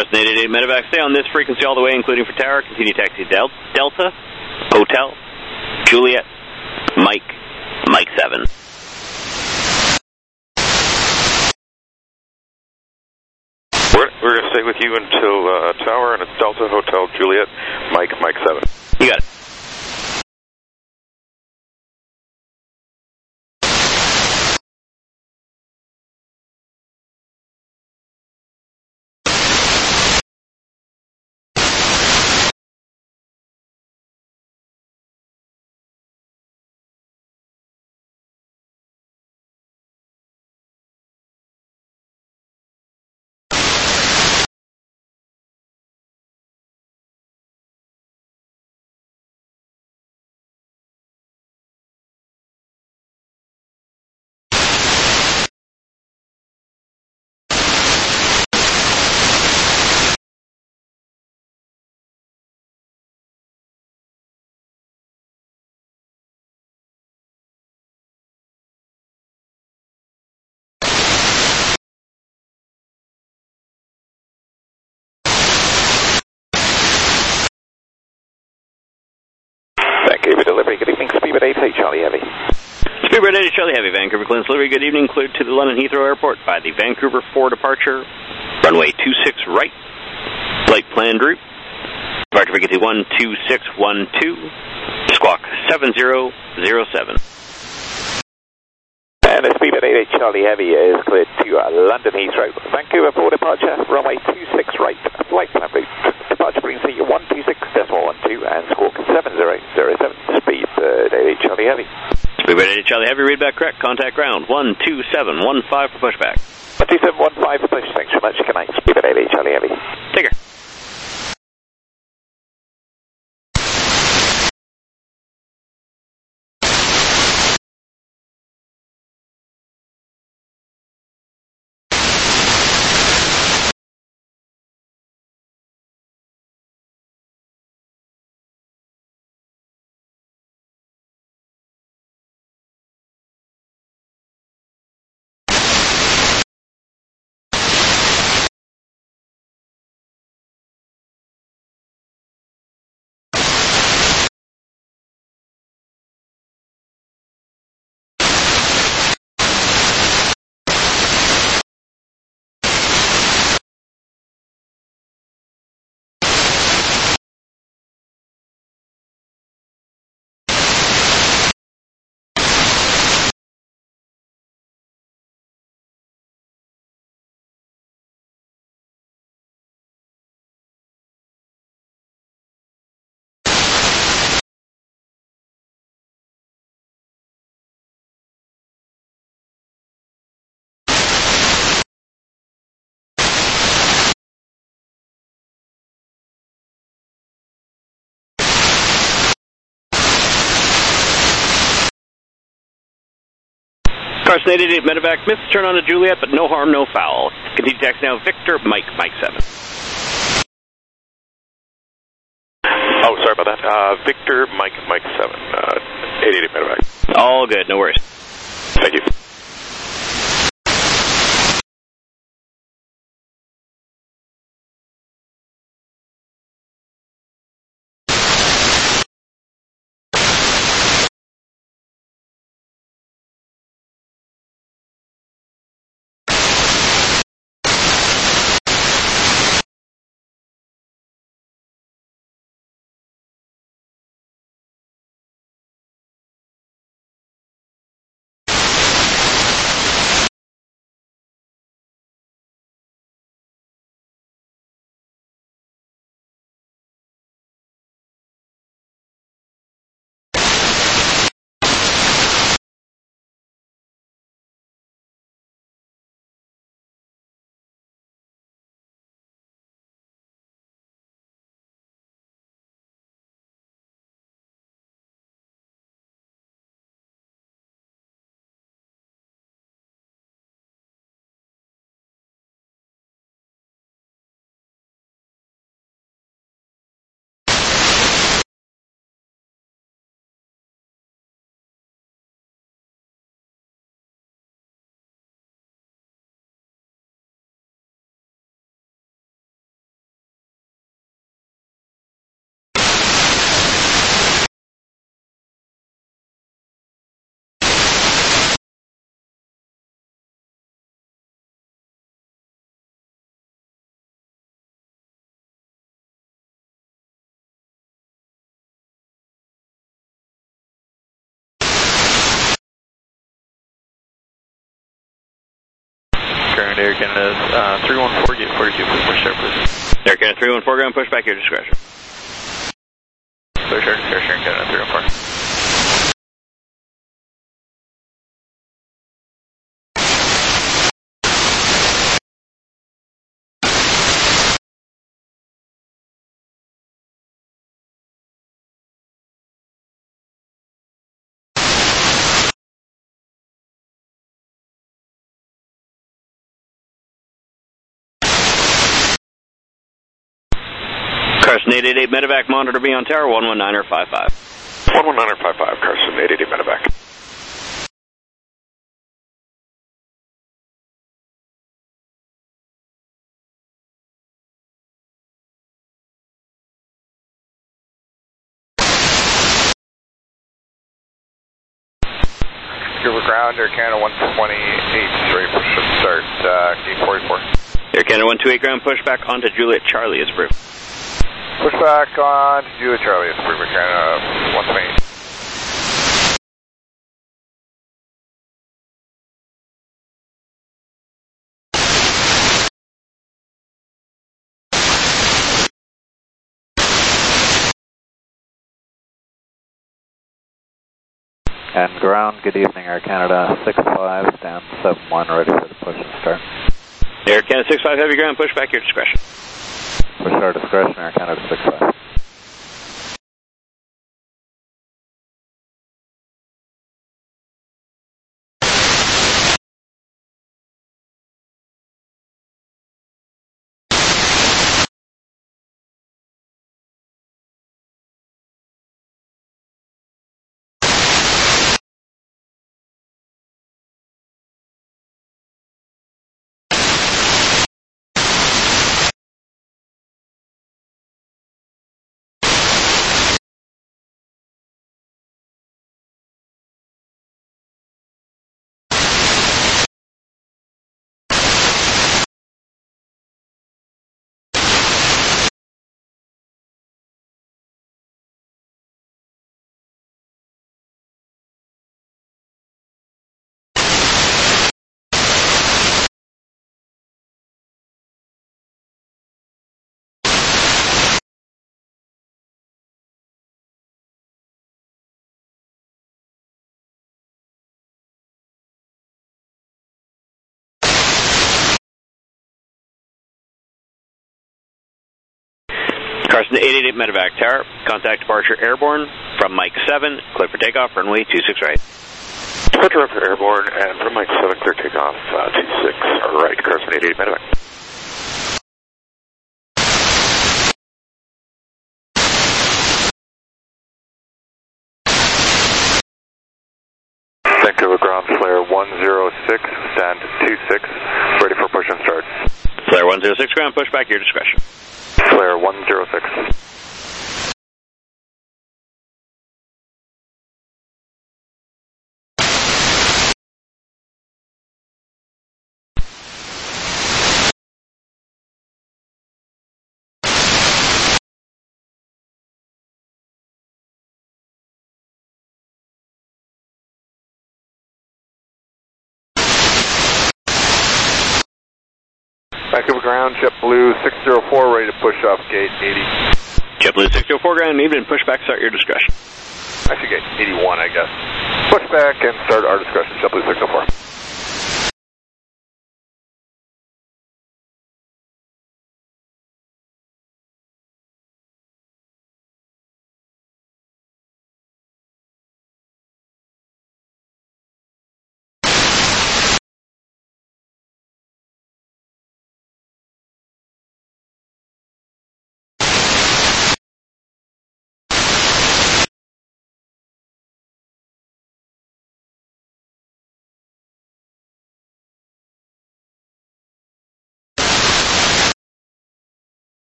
Carson eight eight eight Medevac, stay on this frequency all the way, including for tower. Continue taxi Del- Delta, Hotel, Juliet, Mike, Mike seven. We're, we're going to stay with you until uh, tower, and it's Delta, Hotel, Juliet, Mike, Mike seven. You got it. Vancouver delivery, good evening, Speedbird eight eight Charlie Heavy. Speedbird eight eight Charlie Heavy, Vancouver Clearance Delivery, good evening, cleared to the London Heathrow Airport by the Vancouver four departure, runway two six right, flight planned route, departure frequency one two six one two, squawk seven zero zero seven. And the Speedbird eight eight Charlie Heavy is cleared to uh, London Heathrow, Vancouver four departure, runway two six right, flight planned route, departure frequency one two six point one two, and squawk seven zero zero seven, Speedbird eight eight Charlie Heavy. Speedbird eight eight Charlie Heavy, readback correct, contact ground one two seven one five for pushback. one two seven one five for push, thanks very much, good night, Speedbird eight eight Charlie Heavy. Take care. Carson eight eight eight Medevac, missed turn on to Juliet, but no harm, no foul. Continue taxi now, Victor, Mike, Mike seven. Oh, sorry about that. Uh, Victor, Mike, Mike seven, uh, eight eight eight Medevac. All good, no worries. Thank you. Turn to Air Canada uh, three one four, gate forty-two, please push start, please. Air Canada three one four, ground push back, your discretion. Push start, Air Canada three one four. Carson eight eight eight medevac, monitor me on tower one one nine or five five. one one nine or five five, Carson eight eight eight medevac. Vancouver ground, Air Canada one twenty-eight, ready for start, uh, gate forty-four. Air Canada one two eight, ground push back onto Juliet Charlie is approved. Push back on Juliet Charlie is approved, Air Canada one twenty-eight. And ground, good evening, Air Canada six five, stand seven one, ready for the push and start. Air Canada six five, heavy ground, push back, your discretion. Push our discretion, Air Canada six five. Carson eight eight eight medevac tower, contact departure airborne from Mike seven, clear for takeoff, runway two six right. Departure for airborne and from Mike seven, clear takeoff, uh, two six right, Carson eight eight eight medevac. Vancouver ground, flare one zero six, stand two six, ready for push and start. Flare one zero six, ground push back, your discretion. Flare one zero six. Vancouver ground, JetBlue six zero four, ready to push off gate eighty. JetBlue six zero four, ground, even push back, start your discretion. Actually, gate eighty-one, I guess. Push back and start our discretion, JetBlue six zero four.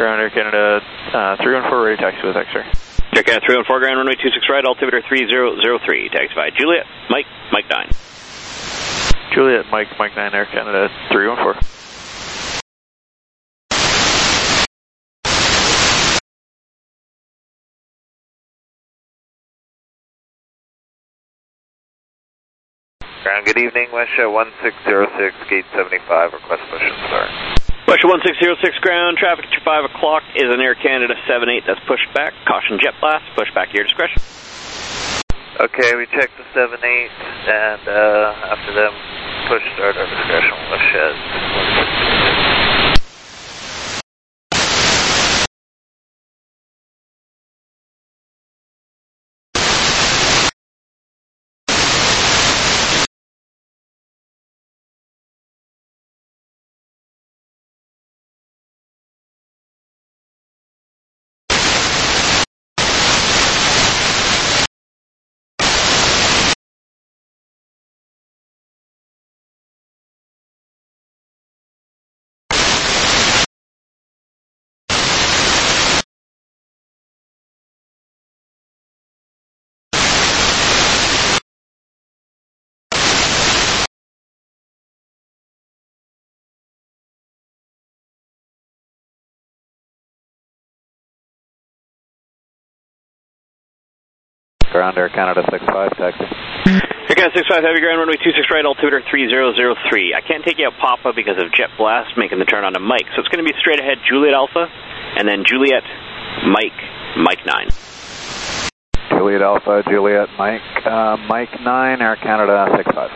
Ground Air Canada uh, three one four, ready taxi with X-ray. Air Canada three one four, ground runway two six right, altimeter three zero zero three. Taxi by Juliet, Mike, Mike nine. Juliet, Mike, Mike nine, Air Canada three one four. Ground, good evening, WestJet one six zero six, gate seventy-five, request push and start. WestJet one six zero six ground, traffic at five o'clock is an Air Canada seven eight that's pushed back. Caution jet blast, push back your discretion. Okay, we checked the seven eight, and uh, after them, push start our discretion, WestJet. Ground Air Canada six five, taxi. Air Canada six five, heavy ground, runway two six right, altimeter three zero zero three. I can't take you out Papa because of jet blast making the turn onto Mike, so it's going to be straight ahead Juliet Alpha, and then Juliet, Mike, Mike nine. Juliet Alpha, Juliet, Mike, uh, Mike nine, Air Canada six five.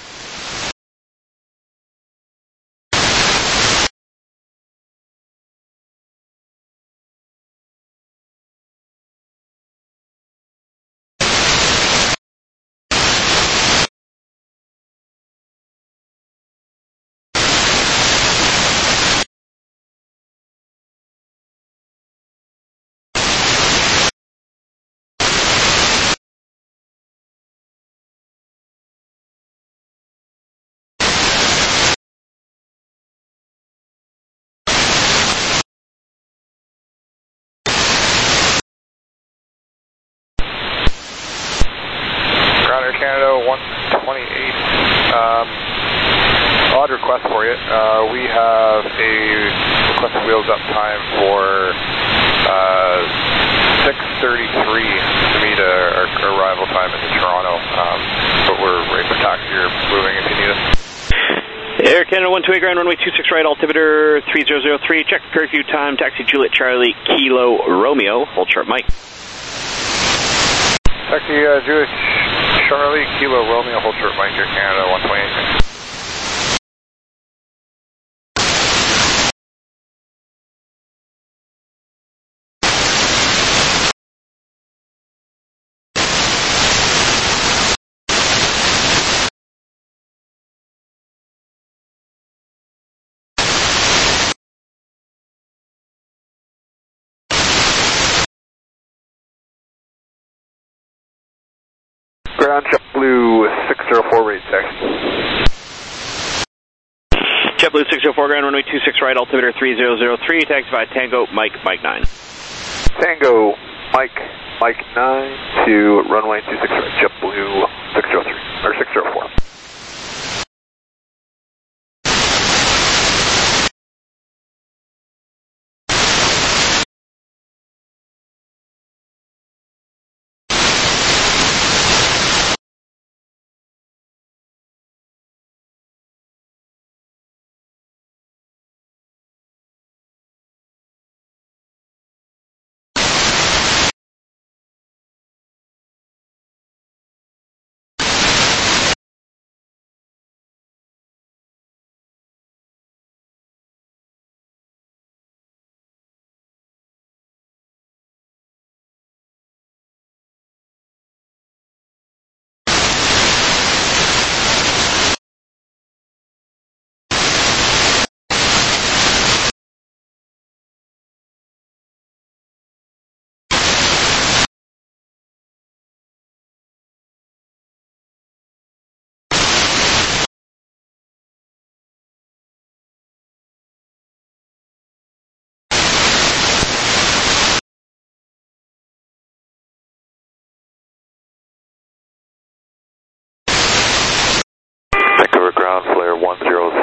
Canada one twenty-eight. Um, odd request for you. Uh, we have a requested wheels up time for uh, six thirty-three to meet our, our arrival time into Toronto. Um, but we're ready for taxi or moving if you need us. Air Canada one two eight ground, runway two six right, altimeter three zero zero three. Check curfew time, taxi Juliet Charlie Kilo Romeo. Hold short Mike. Taxi uh, Juliet Charlie Kilo Romeo, hold short Mike, Air Canada one twenty-eight. Ground JetBlue six zero four, ready taxi. JetBlue six zero four ground, runway two six right, altimeter three zero zero three, taxi by Tango Mike, Mike nine. Tango Mike, Mike nine to runway two six right, JetBlue six zero three, or six zero four.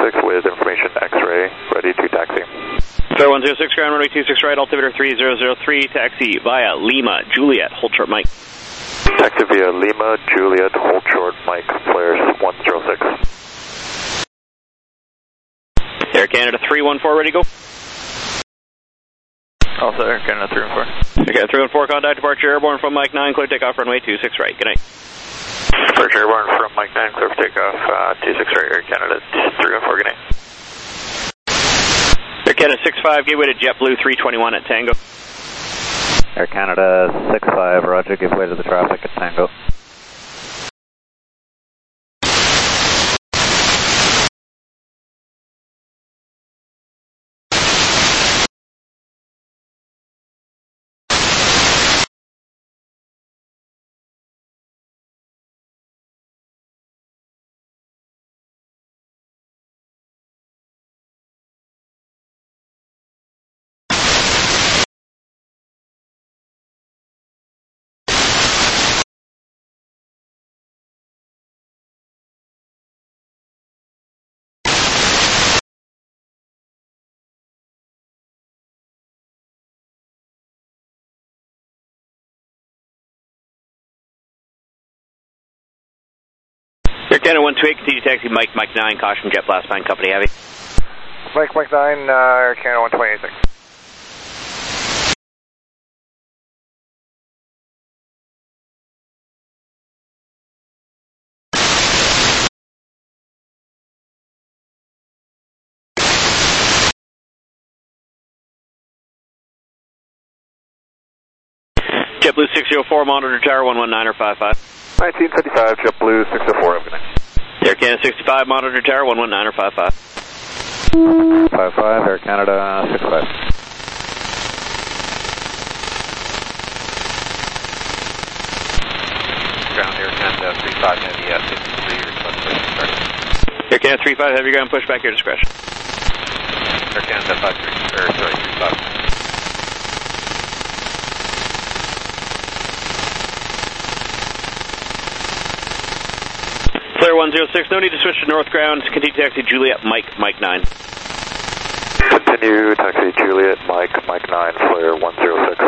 six with information X-ray, ready to taxi. Clear one zero six, ground runway two six right, altimeter three zero zero three, taxi via Lima, Juliet, hold short Mike. Taxi via Lima, Juliet, hold short Mike, flares one zero six. Air Canada three one four, ready to go. Also Air Canada three one four. Okay, three one four, contact departure airborne from Mike nine, clear takeoff runway two six right, good night. Departure airborne from Mike nine, clear for takeoff, uh, two six right, Air Canada three one four, good night. Air Canada six five, gateway to JetBlue three twenty-one at Tango. Air Canada six five, roger, give way to the traffic at Tango. Air Canada one two eight, continue taxi Mike, Mike nine, caution jet blast behind company heavy. Mike, Mike nine, uh, Air Canada one twenty-eight, thanks. JetBlue six zero four, monitor tower one one nine or five five. nineteen fifty-five, JetBlue six oh four, have a good night. Air Canada sixty-five, monitor tower one one nine or five five. five five, Air Canada six five. Ground Air Canada three five, heavy uh, fifty-three, request push start. Air Canada three five, heavy ground push back, your discretion. Air Canada five three, or sorry, three five. Flare one zero six, no need to switch to north ground. Continue taxi Juliet, Mike, Mike nine. Continue taxi Juliet, Mike, Mike nine, flare one zero six.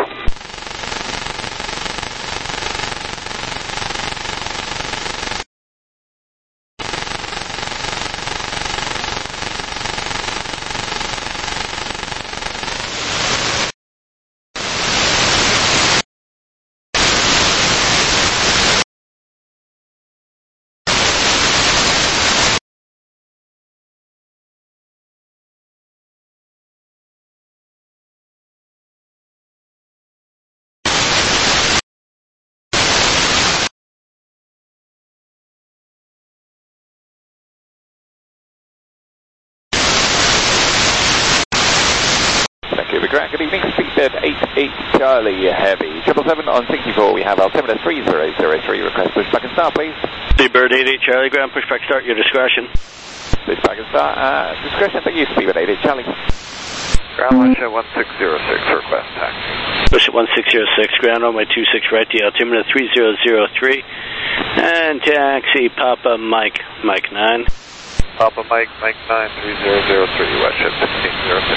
Good evening, speedbird eight eight Charlie Heavy. triple seven on sixty-four, we have altimeter three zero zero three, request push back and start please. Speedbird eight eight Charlie, ground push back start, your discretion. Push back and start, uh, discretion, thank you, speedbird eight eight Charlie. Ground launch at one six zero six, request taxi. Push at one six zero six, ground runway two six right, the altimeter three zero zero three, and taxi Papa Mike, Mike nine. Papa Mike, Mike nine, three zero zero three, Westjet sixteen zero six.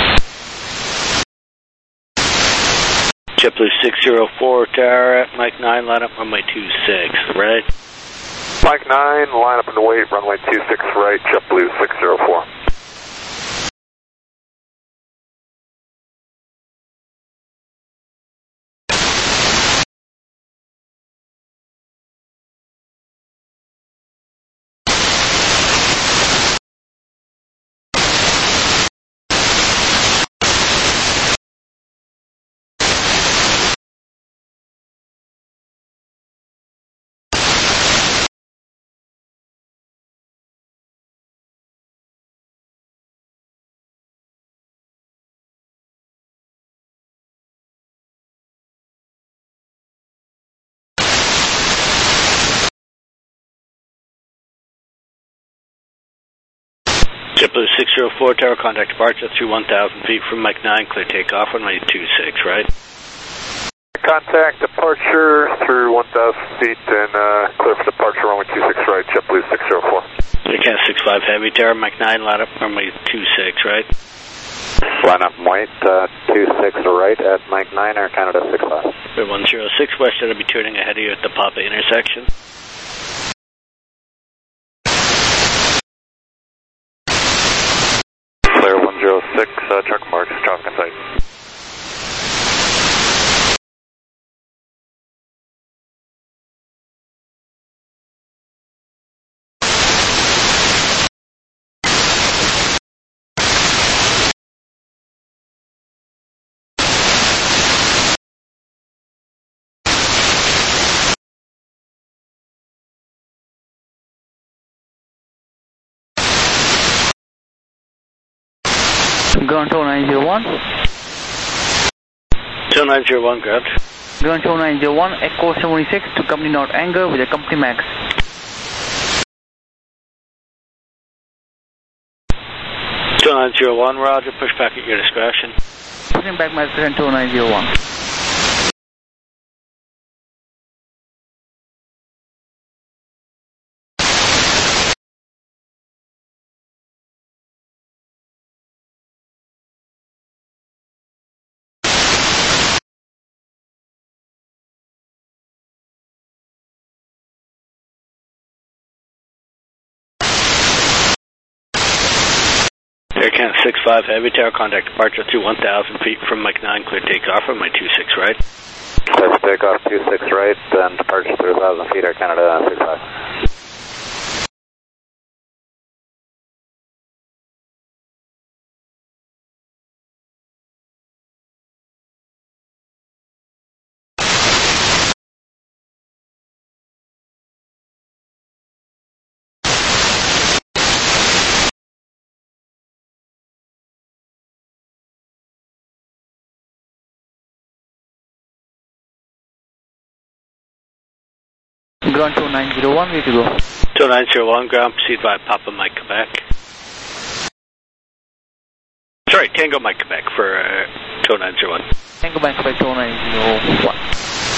JetBlue six zero four, tower at Mike nine, line up runway two six, right? Mike nine, line up and wait, runway two six right, JetBlue six zero four. JetBlue six zero four, tower contact departure through one thousand feet from Mike nine, clear takeoff runway two six, right? Contact departure through one thousand feet and uh, clear for departure runway two six right, JetBlue six zero four. Air Canada six five Heavy Tower, Mike nine, line up runway two six, right? Line up white, uh, two six right at Mike nine, Air Canada six five. Clear one zero six West, I'll be turning ahead of you at the Papa intersection. Clear one zero six, uh, truck marks, traffic in sight. Ground two nine zero one. two nine zero one, ground. Ground two nine zero one, Echo seventy-six to company North Anger with a company max. two nine zero one, roger, push back at your discretion. Pushing back my friend two nine zero one. Air Canada six five Heavy Tower, contact departure through one thousand feet from Mike nine, clear takeoff from my two six right. Clear takeoff two six right, then departure through one thousand feet, Air Canada six five. Ground two nine zero one, way to go. two nine zero one, ground, proceed by Papa Mike, Quebec. Sorry, Tango Mike, Quebec for uh, two nine zero one. Tango Mike, Quebec two nine zero one.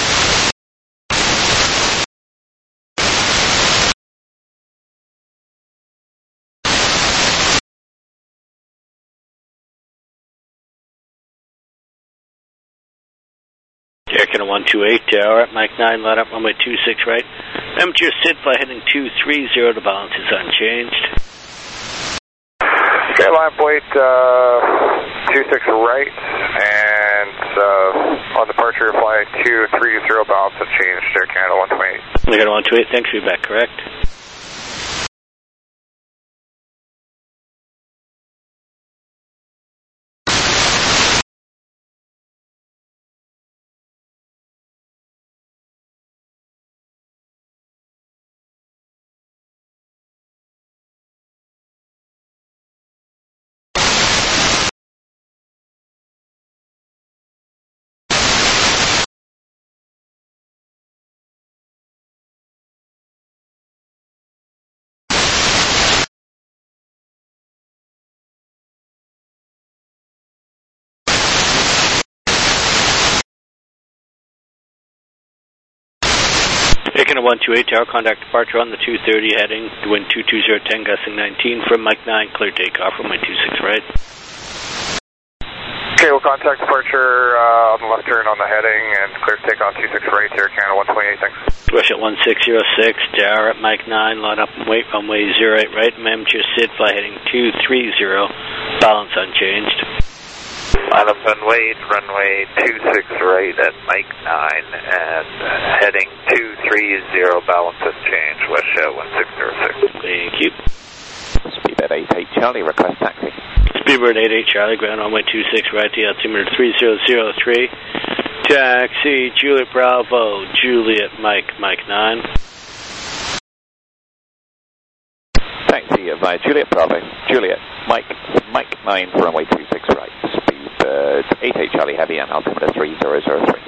Air Canada one two eight, Tower at Mike nine, line up runway two six right. Empty your SID flight heading two three zero, the balance is unchanged. Okay, line up weight, uh, two six right, and uh, on departure flight two three zero, balance has changed, Air Canada one two eight. Air Canada one two eight, thanks for your back, correct? Air Canada one two eight, Tower, contact departure on the two thirty heading, wind two two zero ten, gusting nineteen from Mike nine, clear takeoff from my two six right. Okay, we'll contact departure uh, on the left turn on the heading and clear takeoff two six right, Air Canada one twenty-eight, thanks. Rush at one six zero six, Tower at Mike nine, line up and wait, runway zero eight right, manage your SID flight heading two three zero, balance unchanged. Line up and wait, runway two six right at Mike nine, and uh, heading two three zero, balance has changed, West Shell one six zero six. Thank you. Speedbird eight eight Charlie, request taxi. Speedbird eight eight Charlie, ground runway two six right, the altimeter three zero zero three. Taxi, Juliet Bravo, Juliet Mike, Mike nine. Taxi via Juliet Bravo, Juliet Mike, Mike nine for runway two six right. Speedbird eight eight Charlie Heavy and altimeter three zero zero three.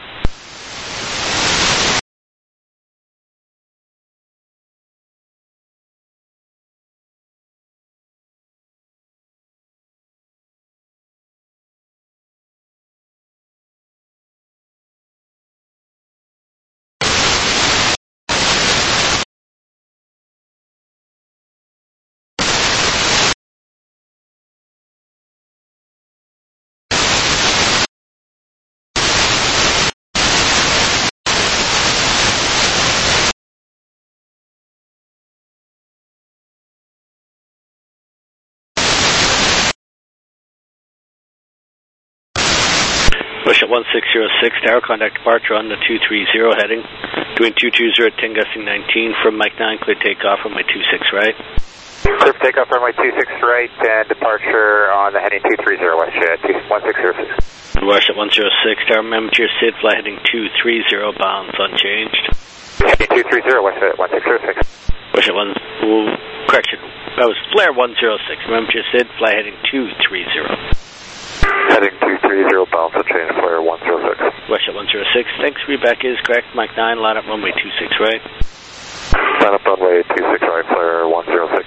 Push at one six zero six, tower contact departure on the two three zero heading. Doing two two zero at ten gusting nineteen from Mike nine, clear takeoff on my two six right. Clear for takeoff runway two six right and departure on the heading two three zero west jet, one six zero six. Wash at one zero six, tower member to your Sid, fly heading two three zero, bounds unchanged. Heading two three zero west jet, one six zero six. Wash at one, ooh, correction, that was flare one zero six, remember to your Sid, fly heading two three zero. Heading two three zero, bounds unchanged, flare one zero six. Wash at one zero six, thanks, reback is correct, Mike nine, line up runway two six right. Line up runway two six right, flare one zero six.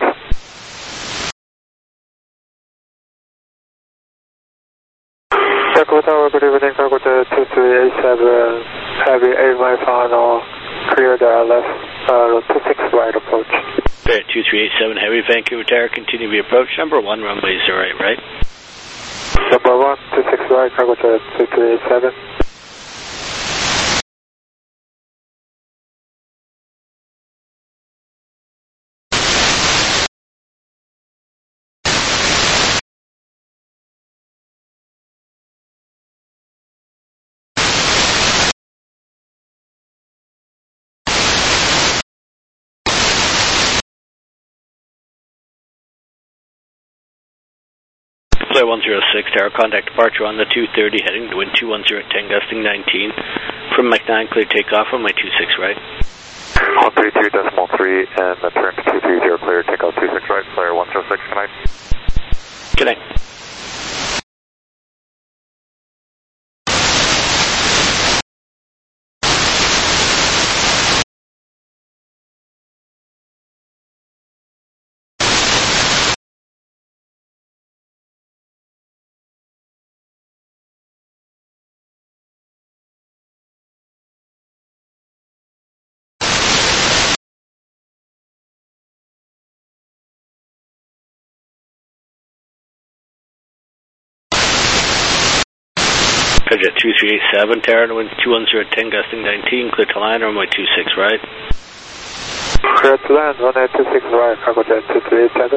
Cargo Tower, good evening, Cargo Tower two three eight seven, heavy eight mile final, clear the left, uh, two six right approach. Clear at two three eight seven, heavy Vancouver Tower, continue to approach, number one, runway zero eight right. Number one, two six right, Cargo Tower two three eight seven. Flare one zero six, tower contact departure on the two thirty, heading to wind two one zero at ten gusting nineteen. From Mike nine, clear takeoff on my two six right. one three two decimal three and then turn to two three zero, clear takeoff two six right, flare one zero six, good night. Good night. Jet two three eight seven, tower to wind two one zero at ten gusting nineteen, clear to line runway two six right. Clear to land, runway two six right, Cargo Jet two three eight seven.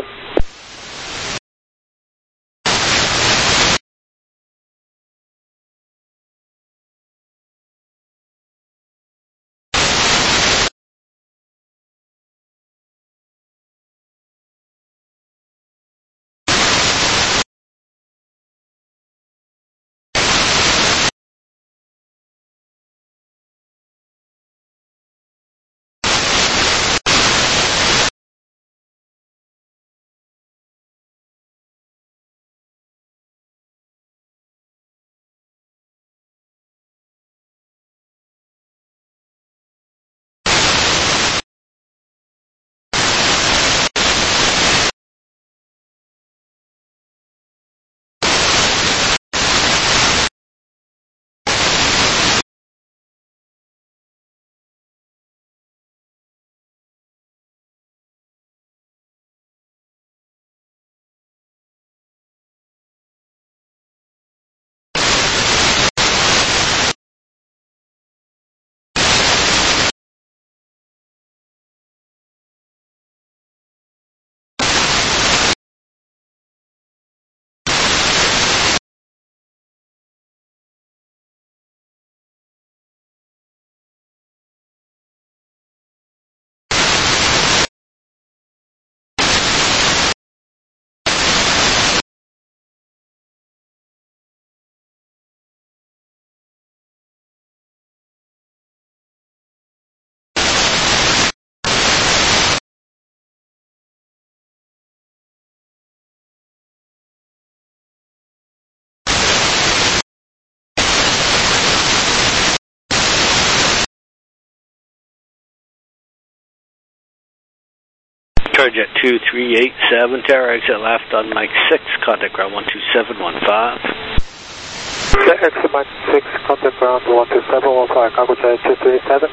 Jet two three eight seven, tower exit left on Mike six, contact ground one two seven one five. Clear exit Mike six, contact ground one two seven one five, Cargo Jet two three eight seven.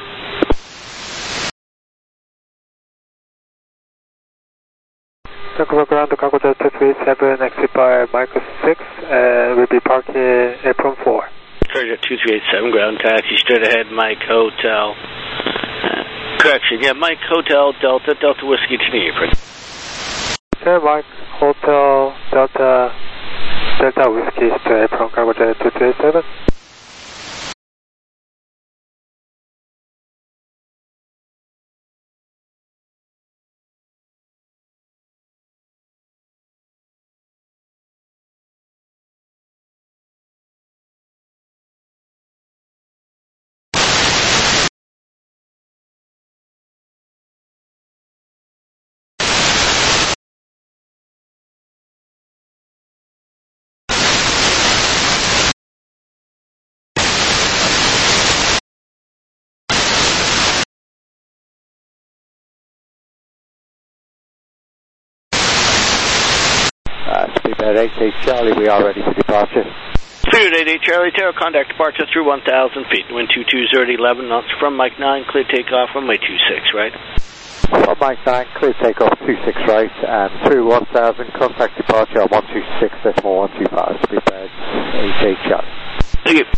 Cargo ground to Cargo Jet two three eight seven, exit by Mike six, and we'll be parking apron four. Jet two three eight seven, ground taxi, straight ahead, Mike Hotel. Correction, yeah, Mike Hotel, Delta, Delta Whiskey to the apron. Okay, Mike Hotel, Delta, Delta Whiskey to apron, Cargo Jet two three eight seven. Prepared eight eight Charlie, we are ready for departure. Figured eight eight Charlie, Tower, contact departure through one thousand feet. Wind two two zero at eleven knots from Mike nine, clear takeoff runway two six, right? From Mike nine, clear takeoff two six right, and through one thousand, contact departure on one two six decimal one two five. Prepared eight eight Charlie. Thank you.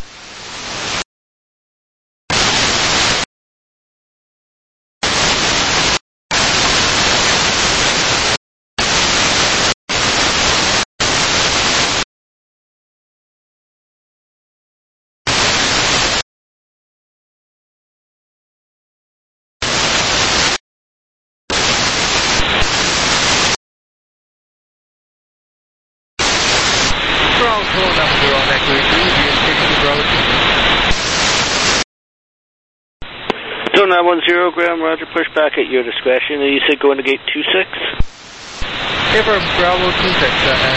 nine one zero, Graham, roger, push back at your discretion. And you said go into gate two six? Airborne Bravo two six,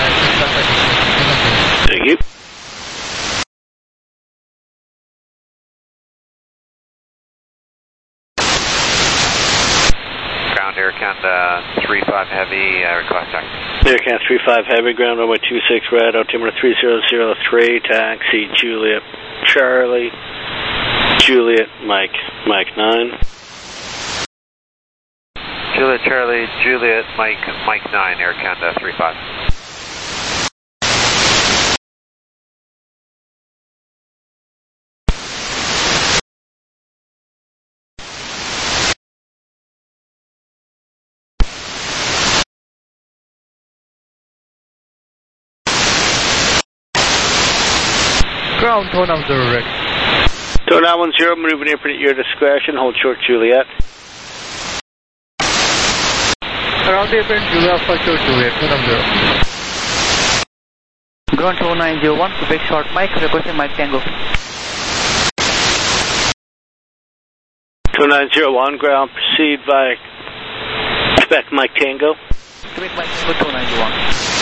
uh, thank you. Ground Air Canada three five Heavy, uh, request taxi. Air Canada three five Heavy, ground runway two six red, altimeter three zero zero three, taxi, Juliet, Charlie, Juliet, Mike, Mike nine. Juliet, Charlie, Juliet, Mike, Mike nine, Air Canada three five. Ground tone of zero, Rick. So nine one zero, maneuvering airport at your discretion, hold short Juliet. Around the airport, Juliet, for short Juliet, tone of zero. Ground two nine zero one, Quebec short Mike, requesting Mike Tango. two nine zero one, ground, proceed by Quebec Mike Tango. Quebec Mike Tango, two nine zero one.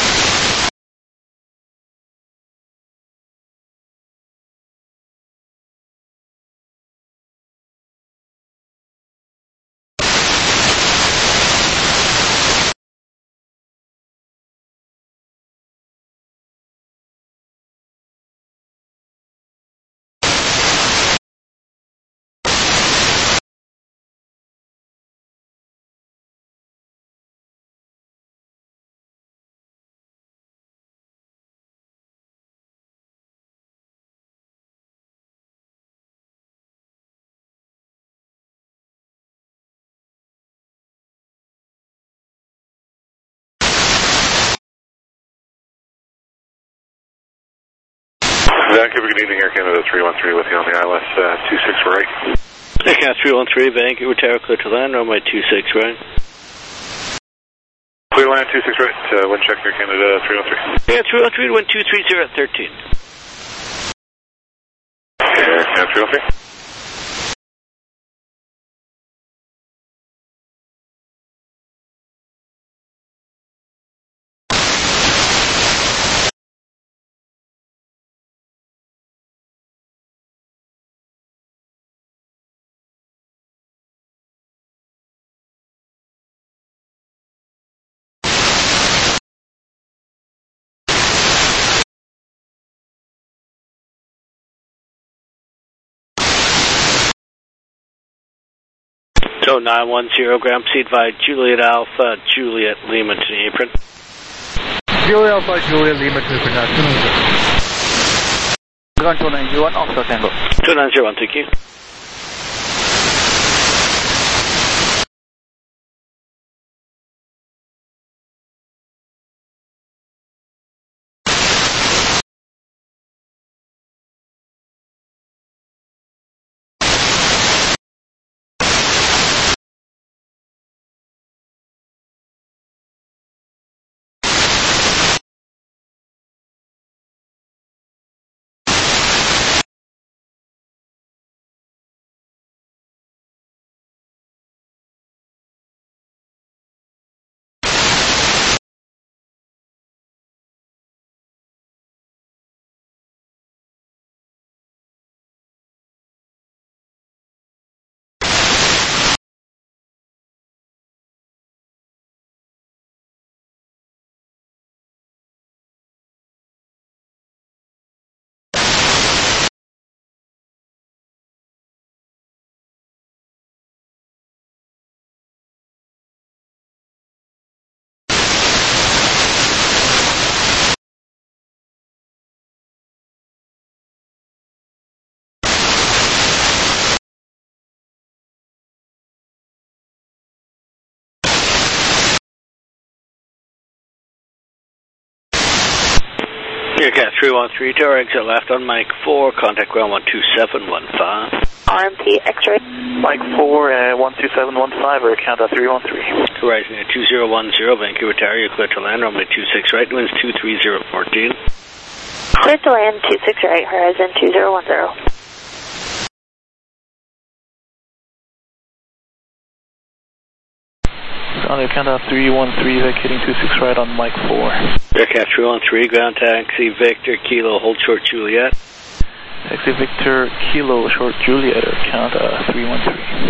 Vancouver, good evening, Air Canada three one three with you on the I L S uh, two six right. Air Canada three one three, Vancouver Tower, clear to land, runway two six right. Clear land two six right, uh, wind check Air Canada three one three. Yeah, three one three, wind two three zero at thirteen. Air Canada three one three. So nine one zero, ground, proceed by Juliet Alpha, Juliet Lima to the apron. Juliet Alpha, Juliet Lima to the apron, two nine zero. Ground two nine zero one, offshore Tango. two nine zero one, thank you. Aircat three one three, tower exit left on Mike four, contact ground one two seven one five. R M T X-ray. Mike four, uh, one two seven one five, or Canada three one three. Horizon two zero one zero, Vancouver Tower, you're clear to land, runway two six right, winds two three zero fourteen. Clear to land, two six right, horizon two zero one zero. On Air Canada three one three, vacating two six right on Mike four. Aircat three one three, ground taxi, Victor, Kilo, hold short Juliet. Taxi Victor, Kilo, short Juliet, Air Canada three one three.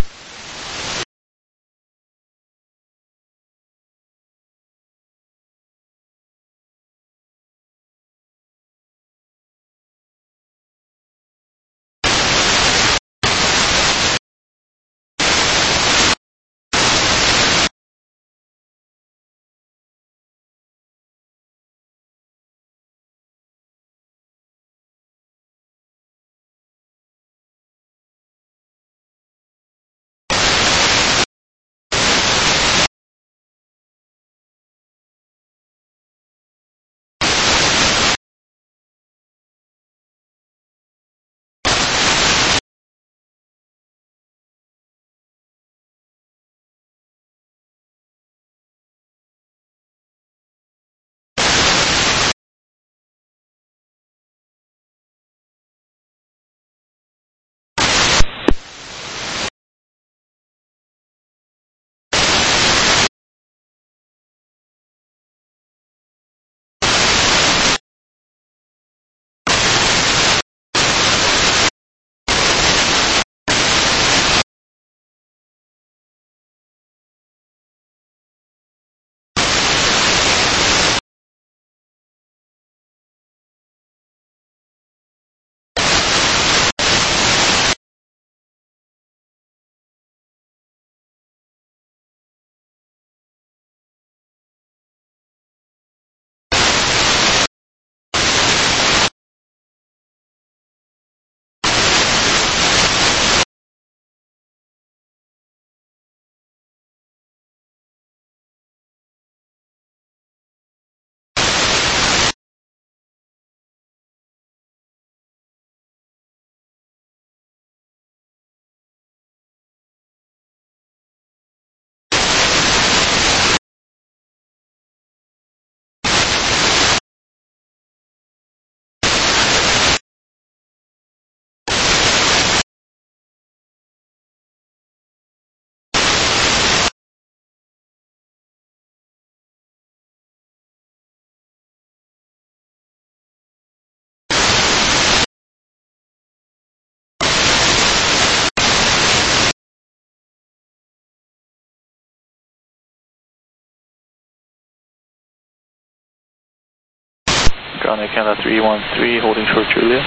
Ground Air Canada three one three, holding short Juliet.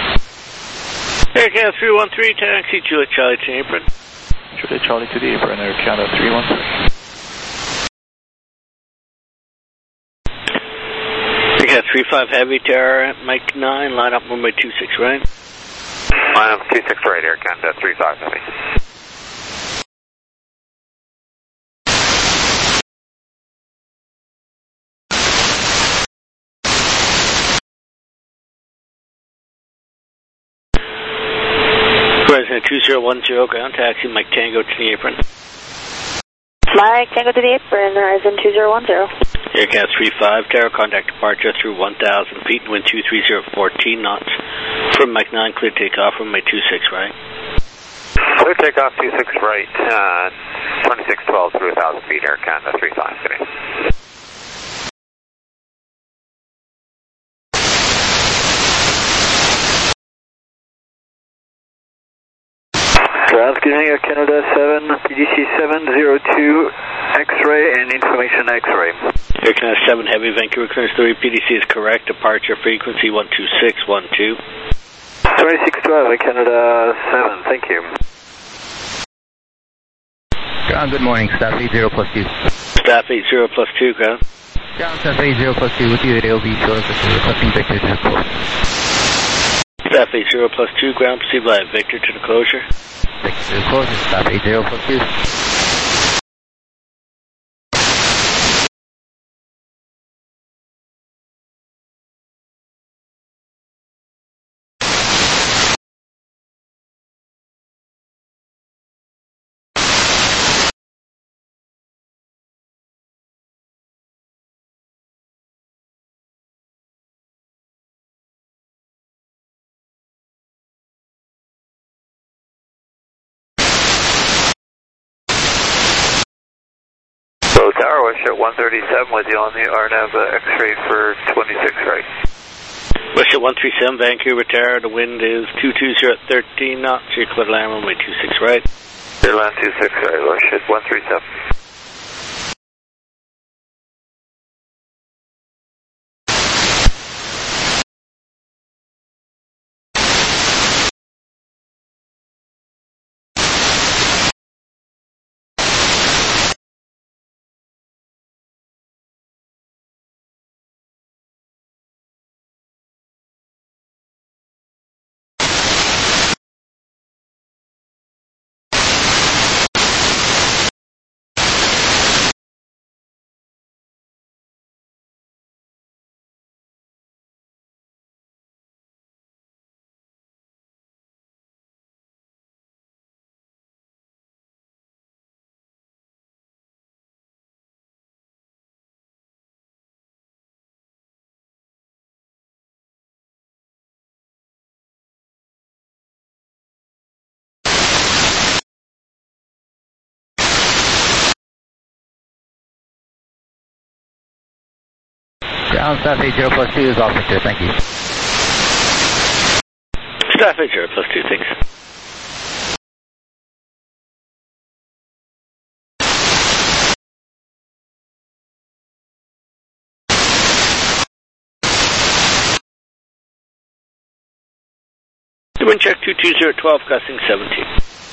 Air Canada three one three, taxi Juliet Charlie to the apron. Juliet Charlie to the apron, Air Canada three one three. Air Canada three five heavy, Terra, Mike nine, line up runway two six right. Line up two six right, Air Canada three five heavy. Horizon two zero one zero, ground taxi, Mike Tango to the apron. Mike Tango to the apron, Horizon two zero one zero. Aircat three five, Terra, contact departure through one thousand feet, wind two three zero fourteen knots. From Mike nine, clear takeoff from Mike two six right. Clear takeoff two six right, uh, twenty-six twelve through one thousand feet, Air Canada three five today. Transmitting Air Canada seven, P D C seven zero two, X-ray and information X-ray. Air Canada seven Heavy, Vancouver clearance three, P D C is correct, departure frequency one two six one two. twenty-six twelve, Air Canada seven, thank you. Ground, good morning, staff eight zero plus two. Staff eight zero plus two, ground. Ground, staff eight zero plus two, with you at L V short, requesting Victor to the close. Staff eight zero plus two, ground, proceed by Victor to the closure. Victor to the closure, staff eight zero plus two. Echo Tower, Westjet one thirty-seven with you on the R N A V uh, X-ray for twenty-six right. Westjet one three seven, Vancouver Tower, the wind is two two zero at thirteen knots, you're clear to land runway two six right. Clear land two six right, Westjet one three seven. Ground staff eight zero plus two is officer, thank you. Staff eight zero plus two, thanks. Wind check two two zero twelve, gusting seventeen.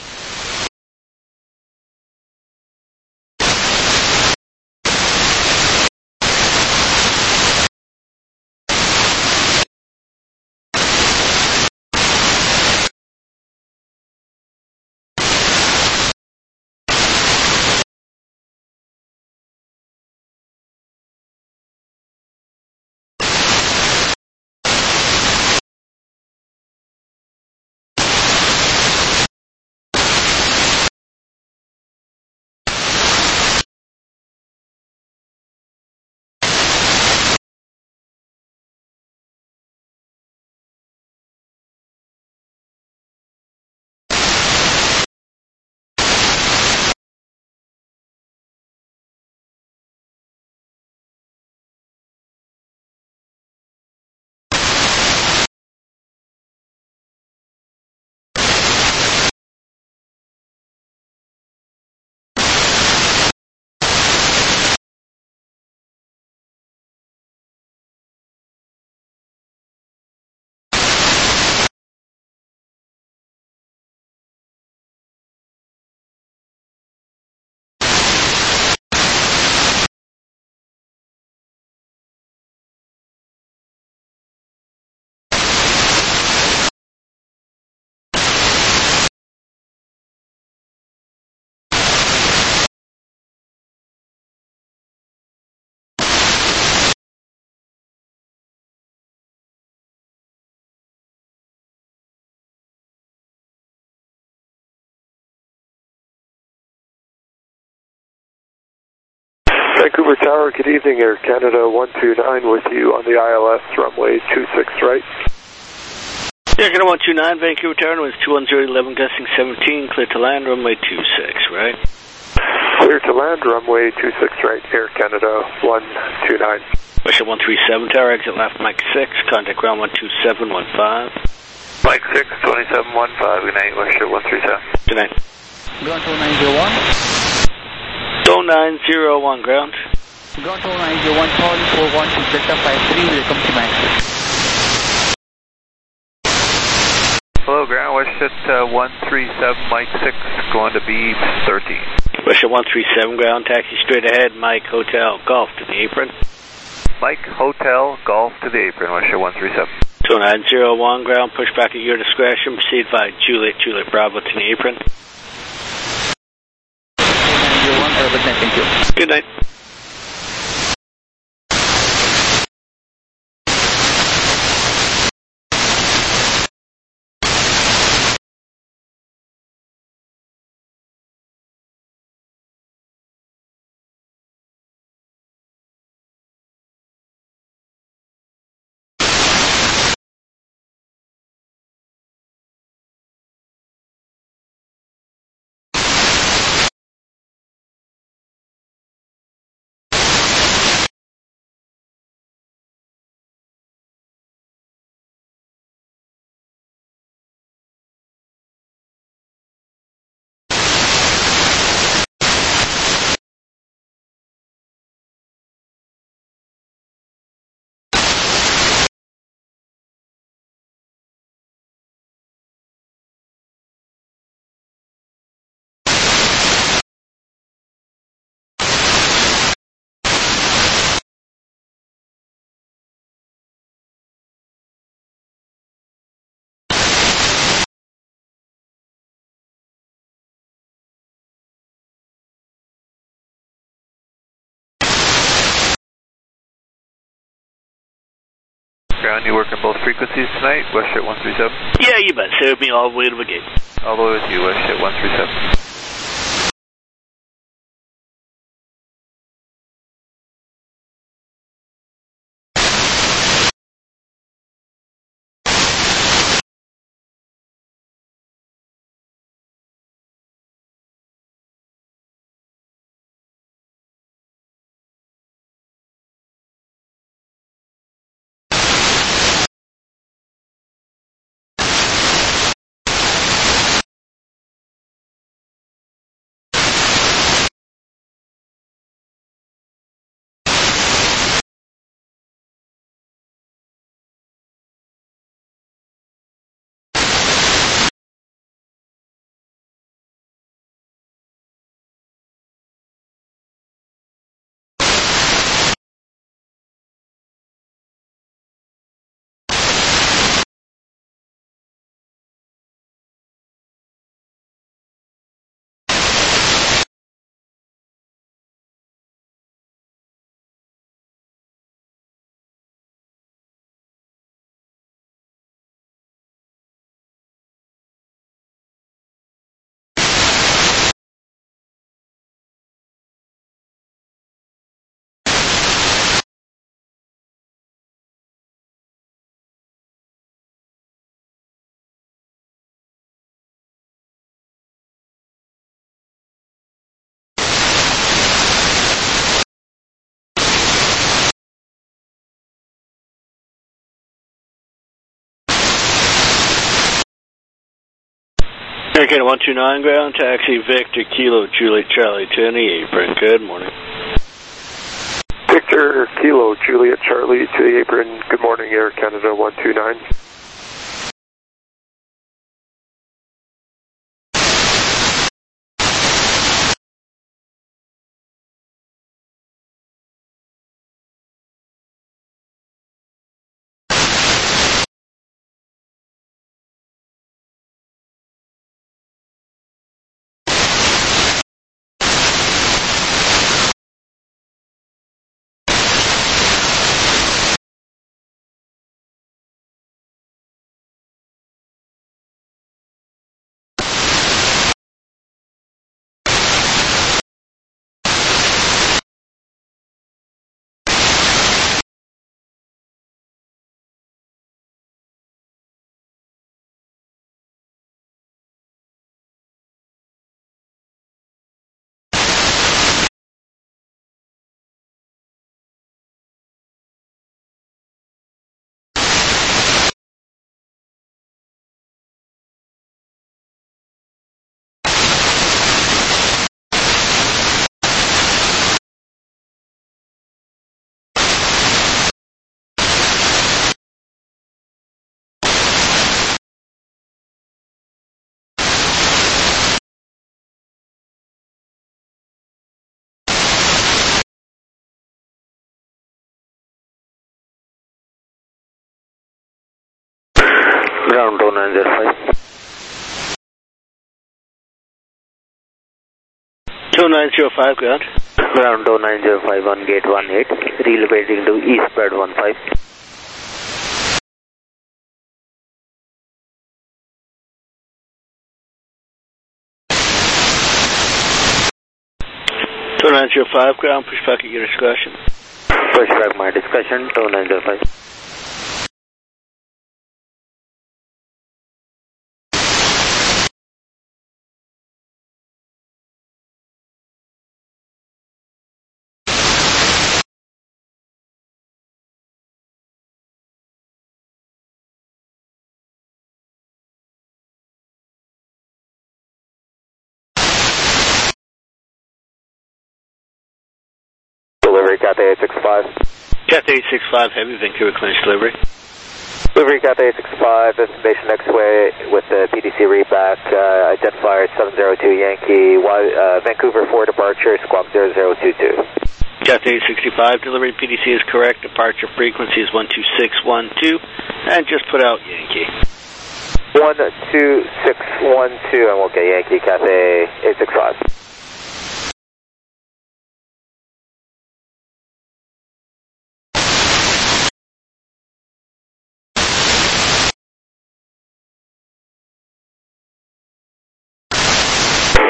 Vancouver Tower, good evening, Air Canada one two nine with you on the I L S runway two six right. Air Canada one two nine, Vancouver Tower, runway two one zero eleven, gusting seventeen, clear to land, runway two six right. Clear to land, runway two six right, Air Canada one two nine. Westjet one three seven Tower, exit left, Mike six, contact ground one two seven one five. Mike six, twenty-seven one five, good night, Westjet one three seven. Good night. Ground two nine zero one. two nine zero one, ground. Ground two nine zero one, call four one two Delta five three, welcome to Max. Hello, ground, Westjet uh, one three seven, Mike six, going to B thirteen. Westjet one three seven, ground, taxi straight ahead, Mike Hotel, Golf to the apron. Mike Hotel, Golf to the apron, Westjet one three seven. two nine zero one, ground, push back at your discretion, proceed by Juliet, Juliet Bravo to the apron. Good night. ground, you working both frequencies tonight? WestJet one three seven? Yeah, you bet. Stay with me all the way to the gate. All the way with you, WestJet one three seven. Air Canada one two nine ground, taxi Victor Kilo Juliet Charlie to the apron. Good morning. Victor Kilo Juliet Charlie to the apron. Good morning, Air Canada one two nine. Ground two nine zero five. two nine zero five, ground. Ground two nine zero five on gate one eight, relocating to eastbound one five. two nine zero five, ground, push back at your discretion. Push back my discussion, two nine zero five. Delivery, Cathay eight six five. Cathay eight six five, heavy, Vancouver clinch delivery. Delivery, Cathay eight six five, destination next way with the P D C readback, uh, identifier seven zero two Yankee, y, uh, Vancouver four departure, squawk zero zero two two. Cathay eight sixty-five, delivery P D C is correct, departure frequency is one two six one two, and just put out Yankee. one two six one two, and we'll get Yankee, Cathay eight six five.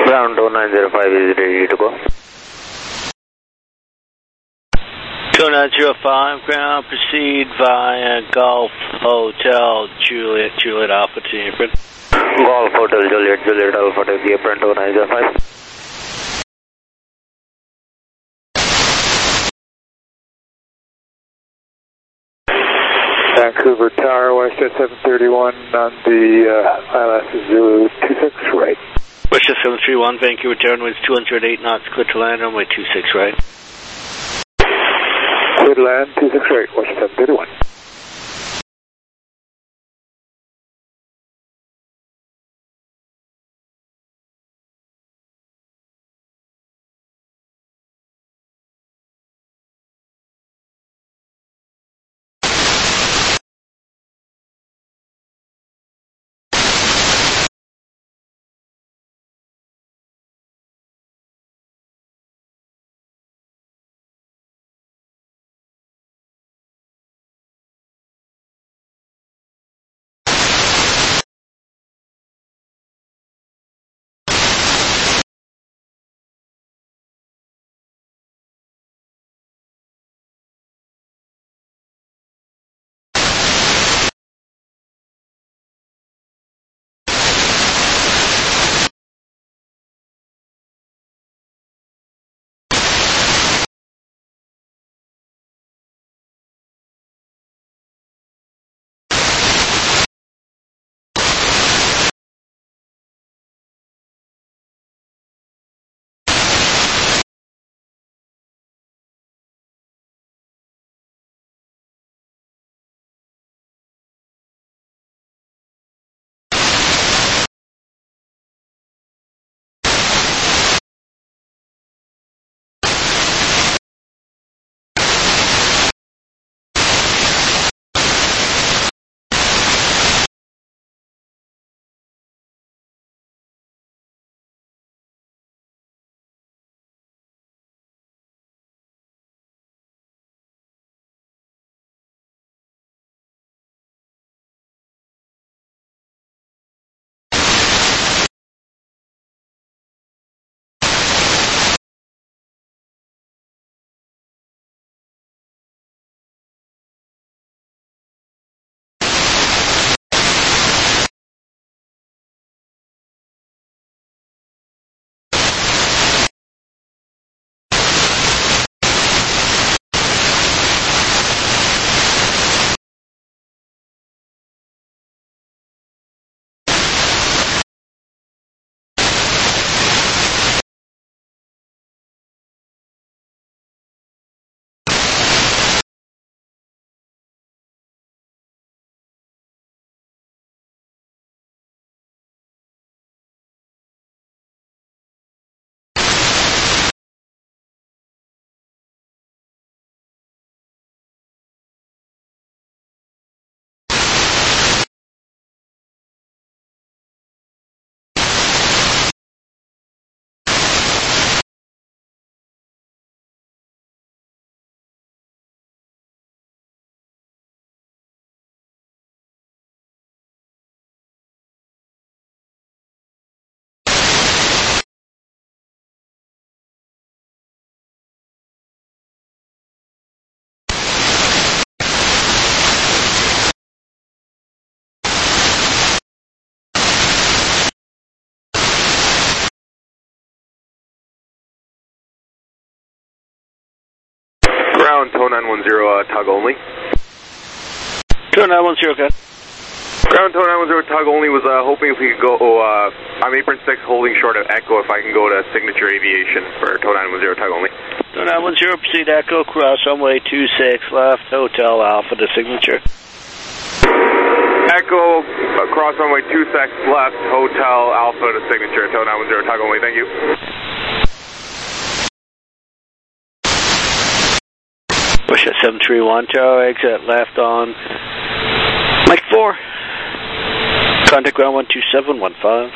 Ground two nine zero five is ready to go. two nine zero five, ground, proceed via Golf Hotel Juliet, Juliet Alpha to the apron. Golf Hotel Juliet, Juliet Alpha to the apron two nine zero five. Vancouver Tower, West at seven thirty-one on the uh, I L S Zulu two six right. West at seven three one, Vancouver Tower, winds two hundred eight knots, clear to land, runway two six right. Clear to land, two six right, West seven thirty-one. Ground, two nine one zero, uh, tug only. two nine one zero, good. Ground, two nine one zero, tug only, was uh, hoping if we could go, uh, I'm apron six holding short of Echo, if I can go to Signature Aviation for two nine one zero, tug only. two nine one zero, proceed Echo, cross runway two six left, Hotel Alpha to Signature. Echo, uh, cross runway two six left, Hotel Alpha to Signature, two nine one zero, tug only, thank you. Push at seven three one, Tower, exit left on Mike four. Contact ground one two seven one five.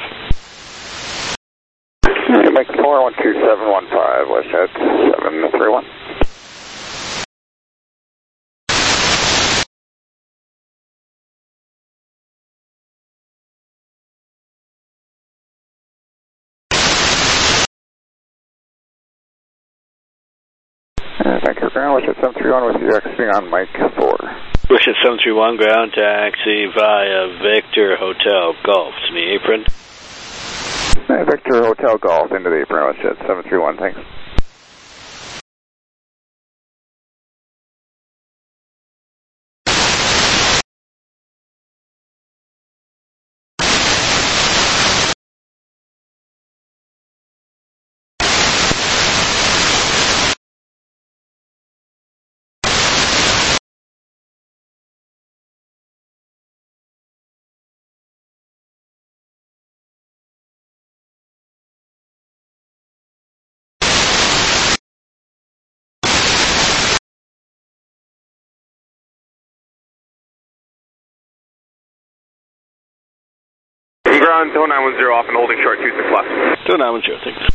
Mike four, one two seven one five, West at seven three one. ground, Wished seven three one with you exiting on Mike four. Wished seven three one, ground taxi via Victor Hotel Golf to the apron. Hey, Victor Hotel Golf into the apron, Wished seven three one, thanks. Ground, Tower nine one zero off and holding short two six left. Tower nine one zero, thanks.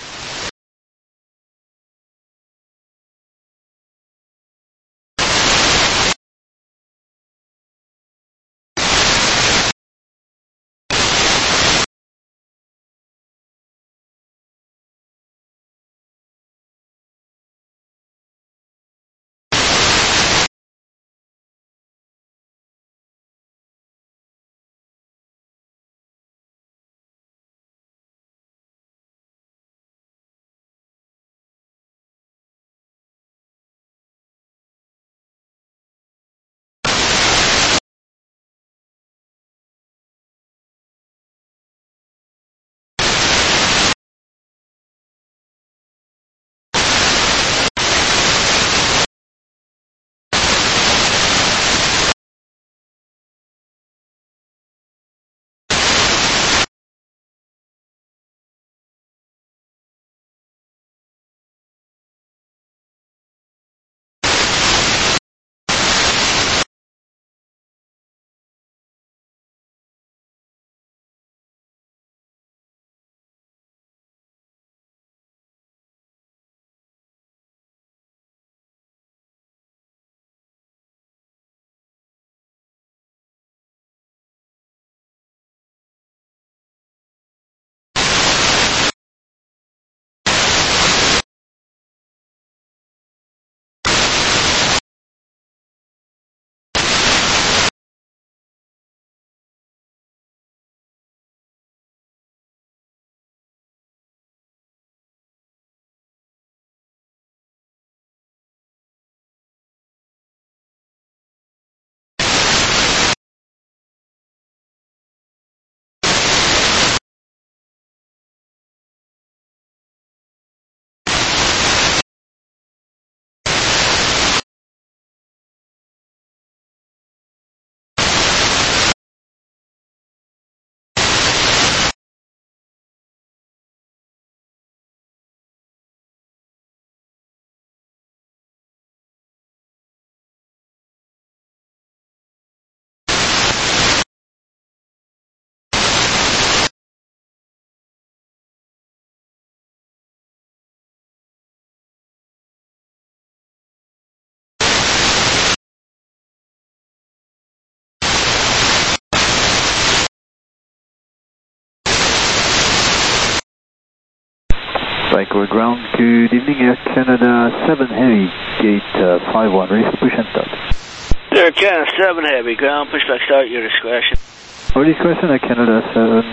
Vancouver ground, good evening, Air Canada seven Heavy, gate uh, five one, ready for push and start. Air Canada seven Heavy, ground, push back start, your discretion. Our discretion, Air Canada seven,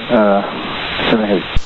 uh, seven Heavy.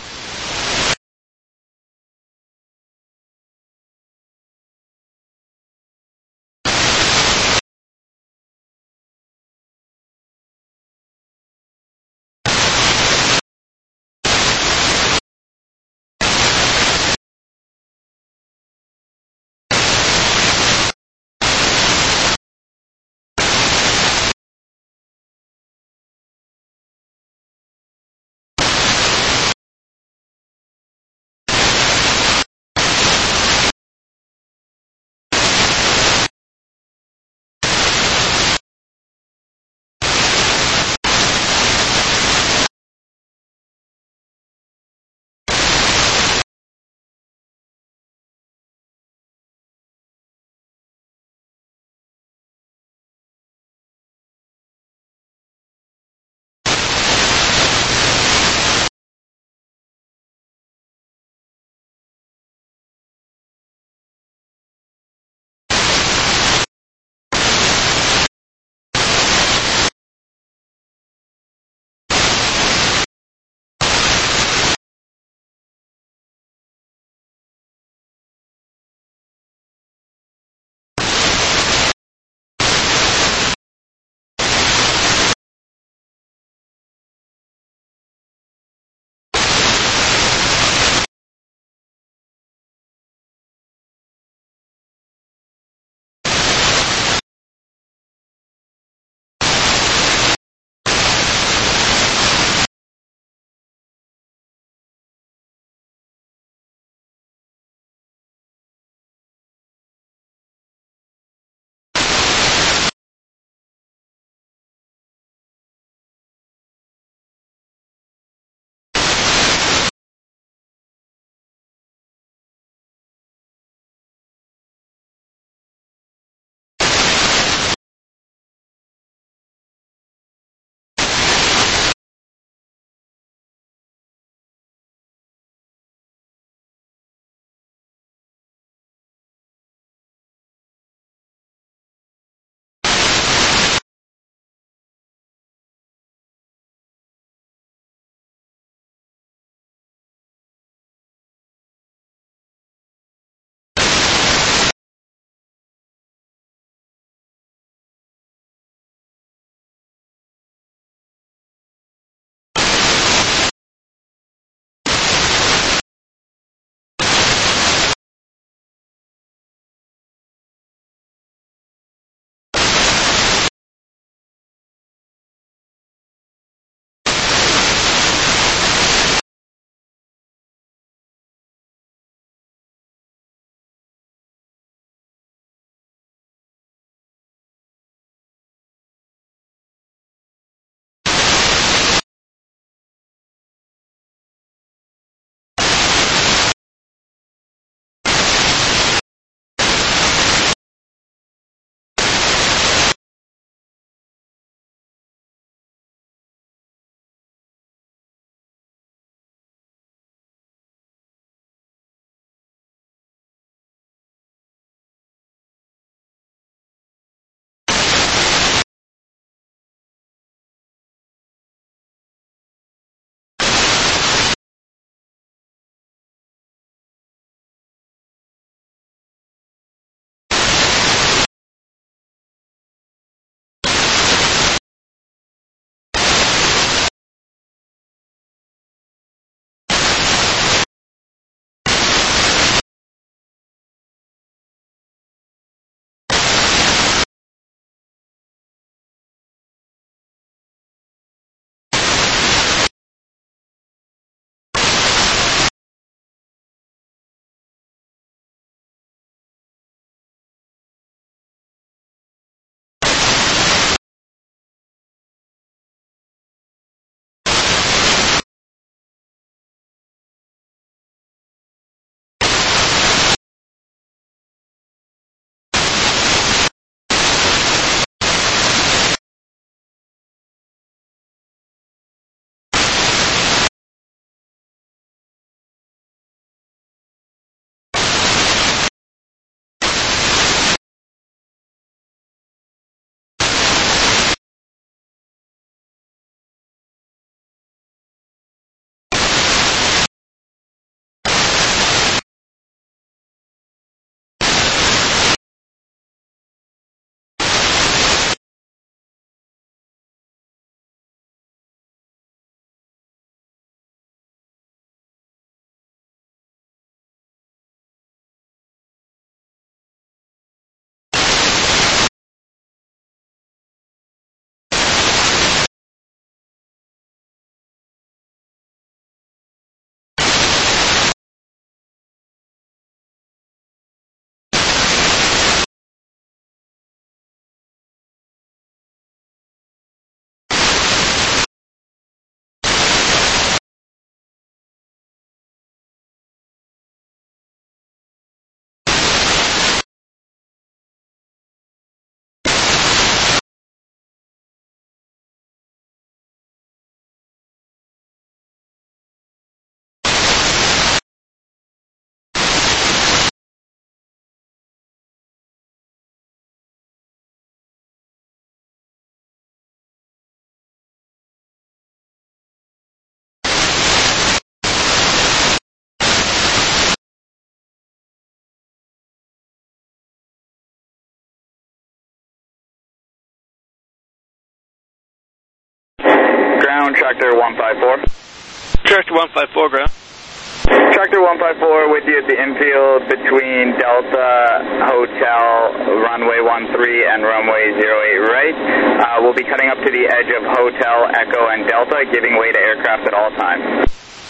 ground, Tractor one five four. Tractor one five four, ground. Tractor one five four with you at the infield between Delta Hotel, runway one three and runway zero eight right. Uh, we'll be cutting up to the edge of Hotel, Echo, and Delta, giving way to aircraft at all times.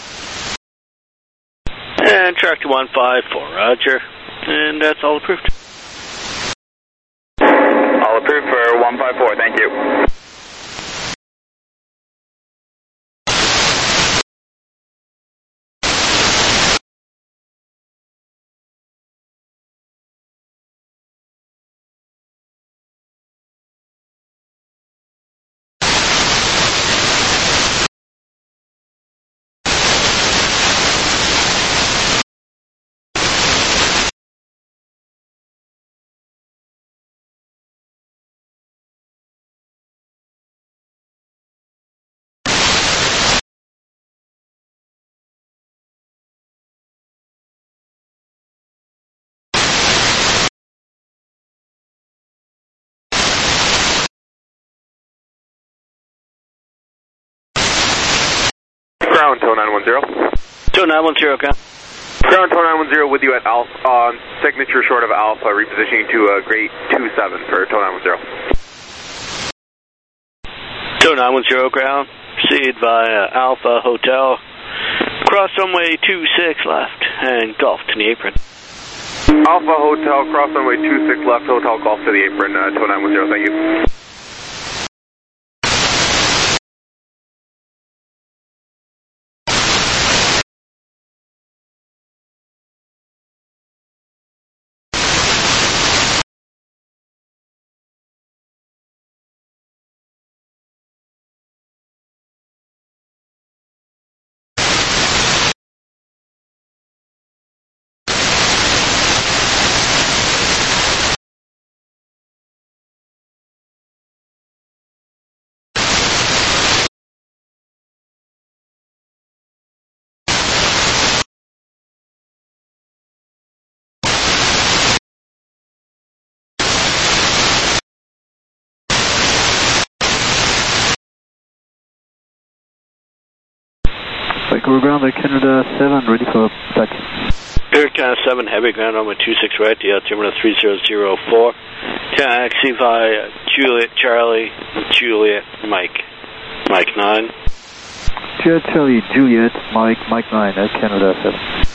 And Tractor one five four, roger. And that's all approved. All approved for one five four, thank you. Ground, Tow nine one zero. Tow nine one zero, ground. Ground, Tow nine one zero with you at Alpha, on uh, signature short of Alpha, repositioning to uh, Great two seven for Tow nine one zero. Tow nine one zero, ground. Proceed via Alpha Hotel. Cross runway two six left and Golf to the apron. Alpha Hotel, cross runway two six left, Hotel Golf to the apron, uh, Tow nine one zero, thank you. Vancouver ground, Air Canada seven, ready for attack. Air Canada seven, heavy ground runway two six right, the altimeter three zero zero four. Taxi via Juliet Charlie, Juliet Mike, Mike nine. Juliet Charlie, Juliet, Mike, Mike nine, Air Canada seven.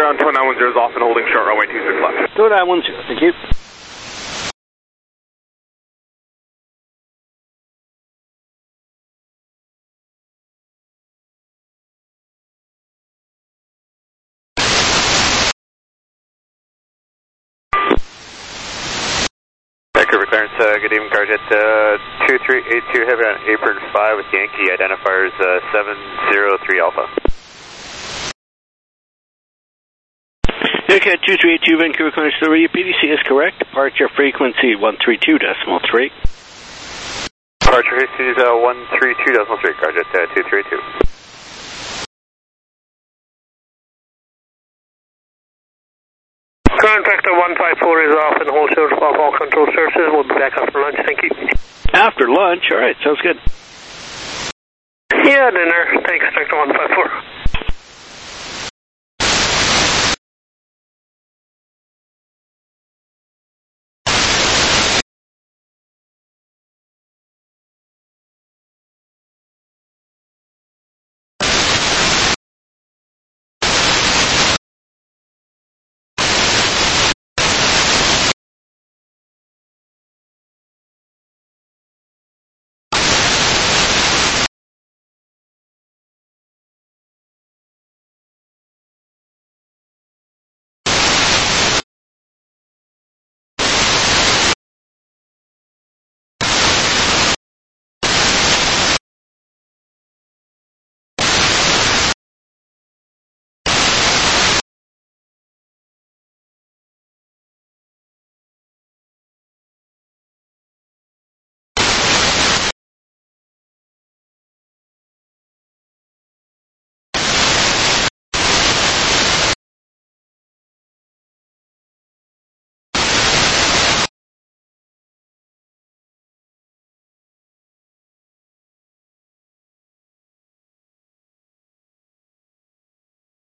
Ground two nine one zero is off and holding short runway two six left. two nine one zero, thank you. Vancouver clearance, uh, good evening, Carjet. Uh, two three eight two heavy on apron five with Yankee identifiers uh, seven zero three Alpha. Okay, two three eight two Vancouver clearance delivery. Your P D C is correct. Departure frequency one three two decimal three. Departure frequency is uh, one three two decimal three, Carjet, uh, two three two. Ground Vector one five four is off and hold short off all control surfaces. We'll be back after lunch, thank you. After lunch, alright, sounds good. Yeah, dinner. Thanks, Vector one five four.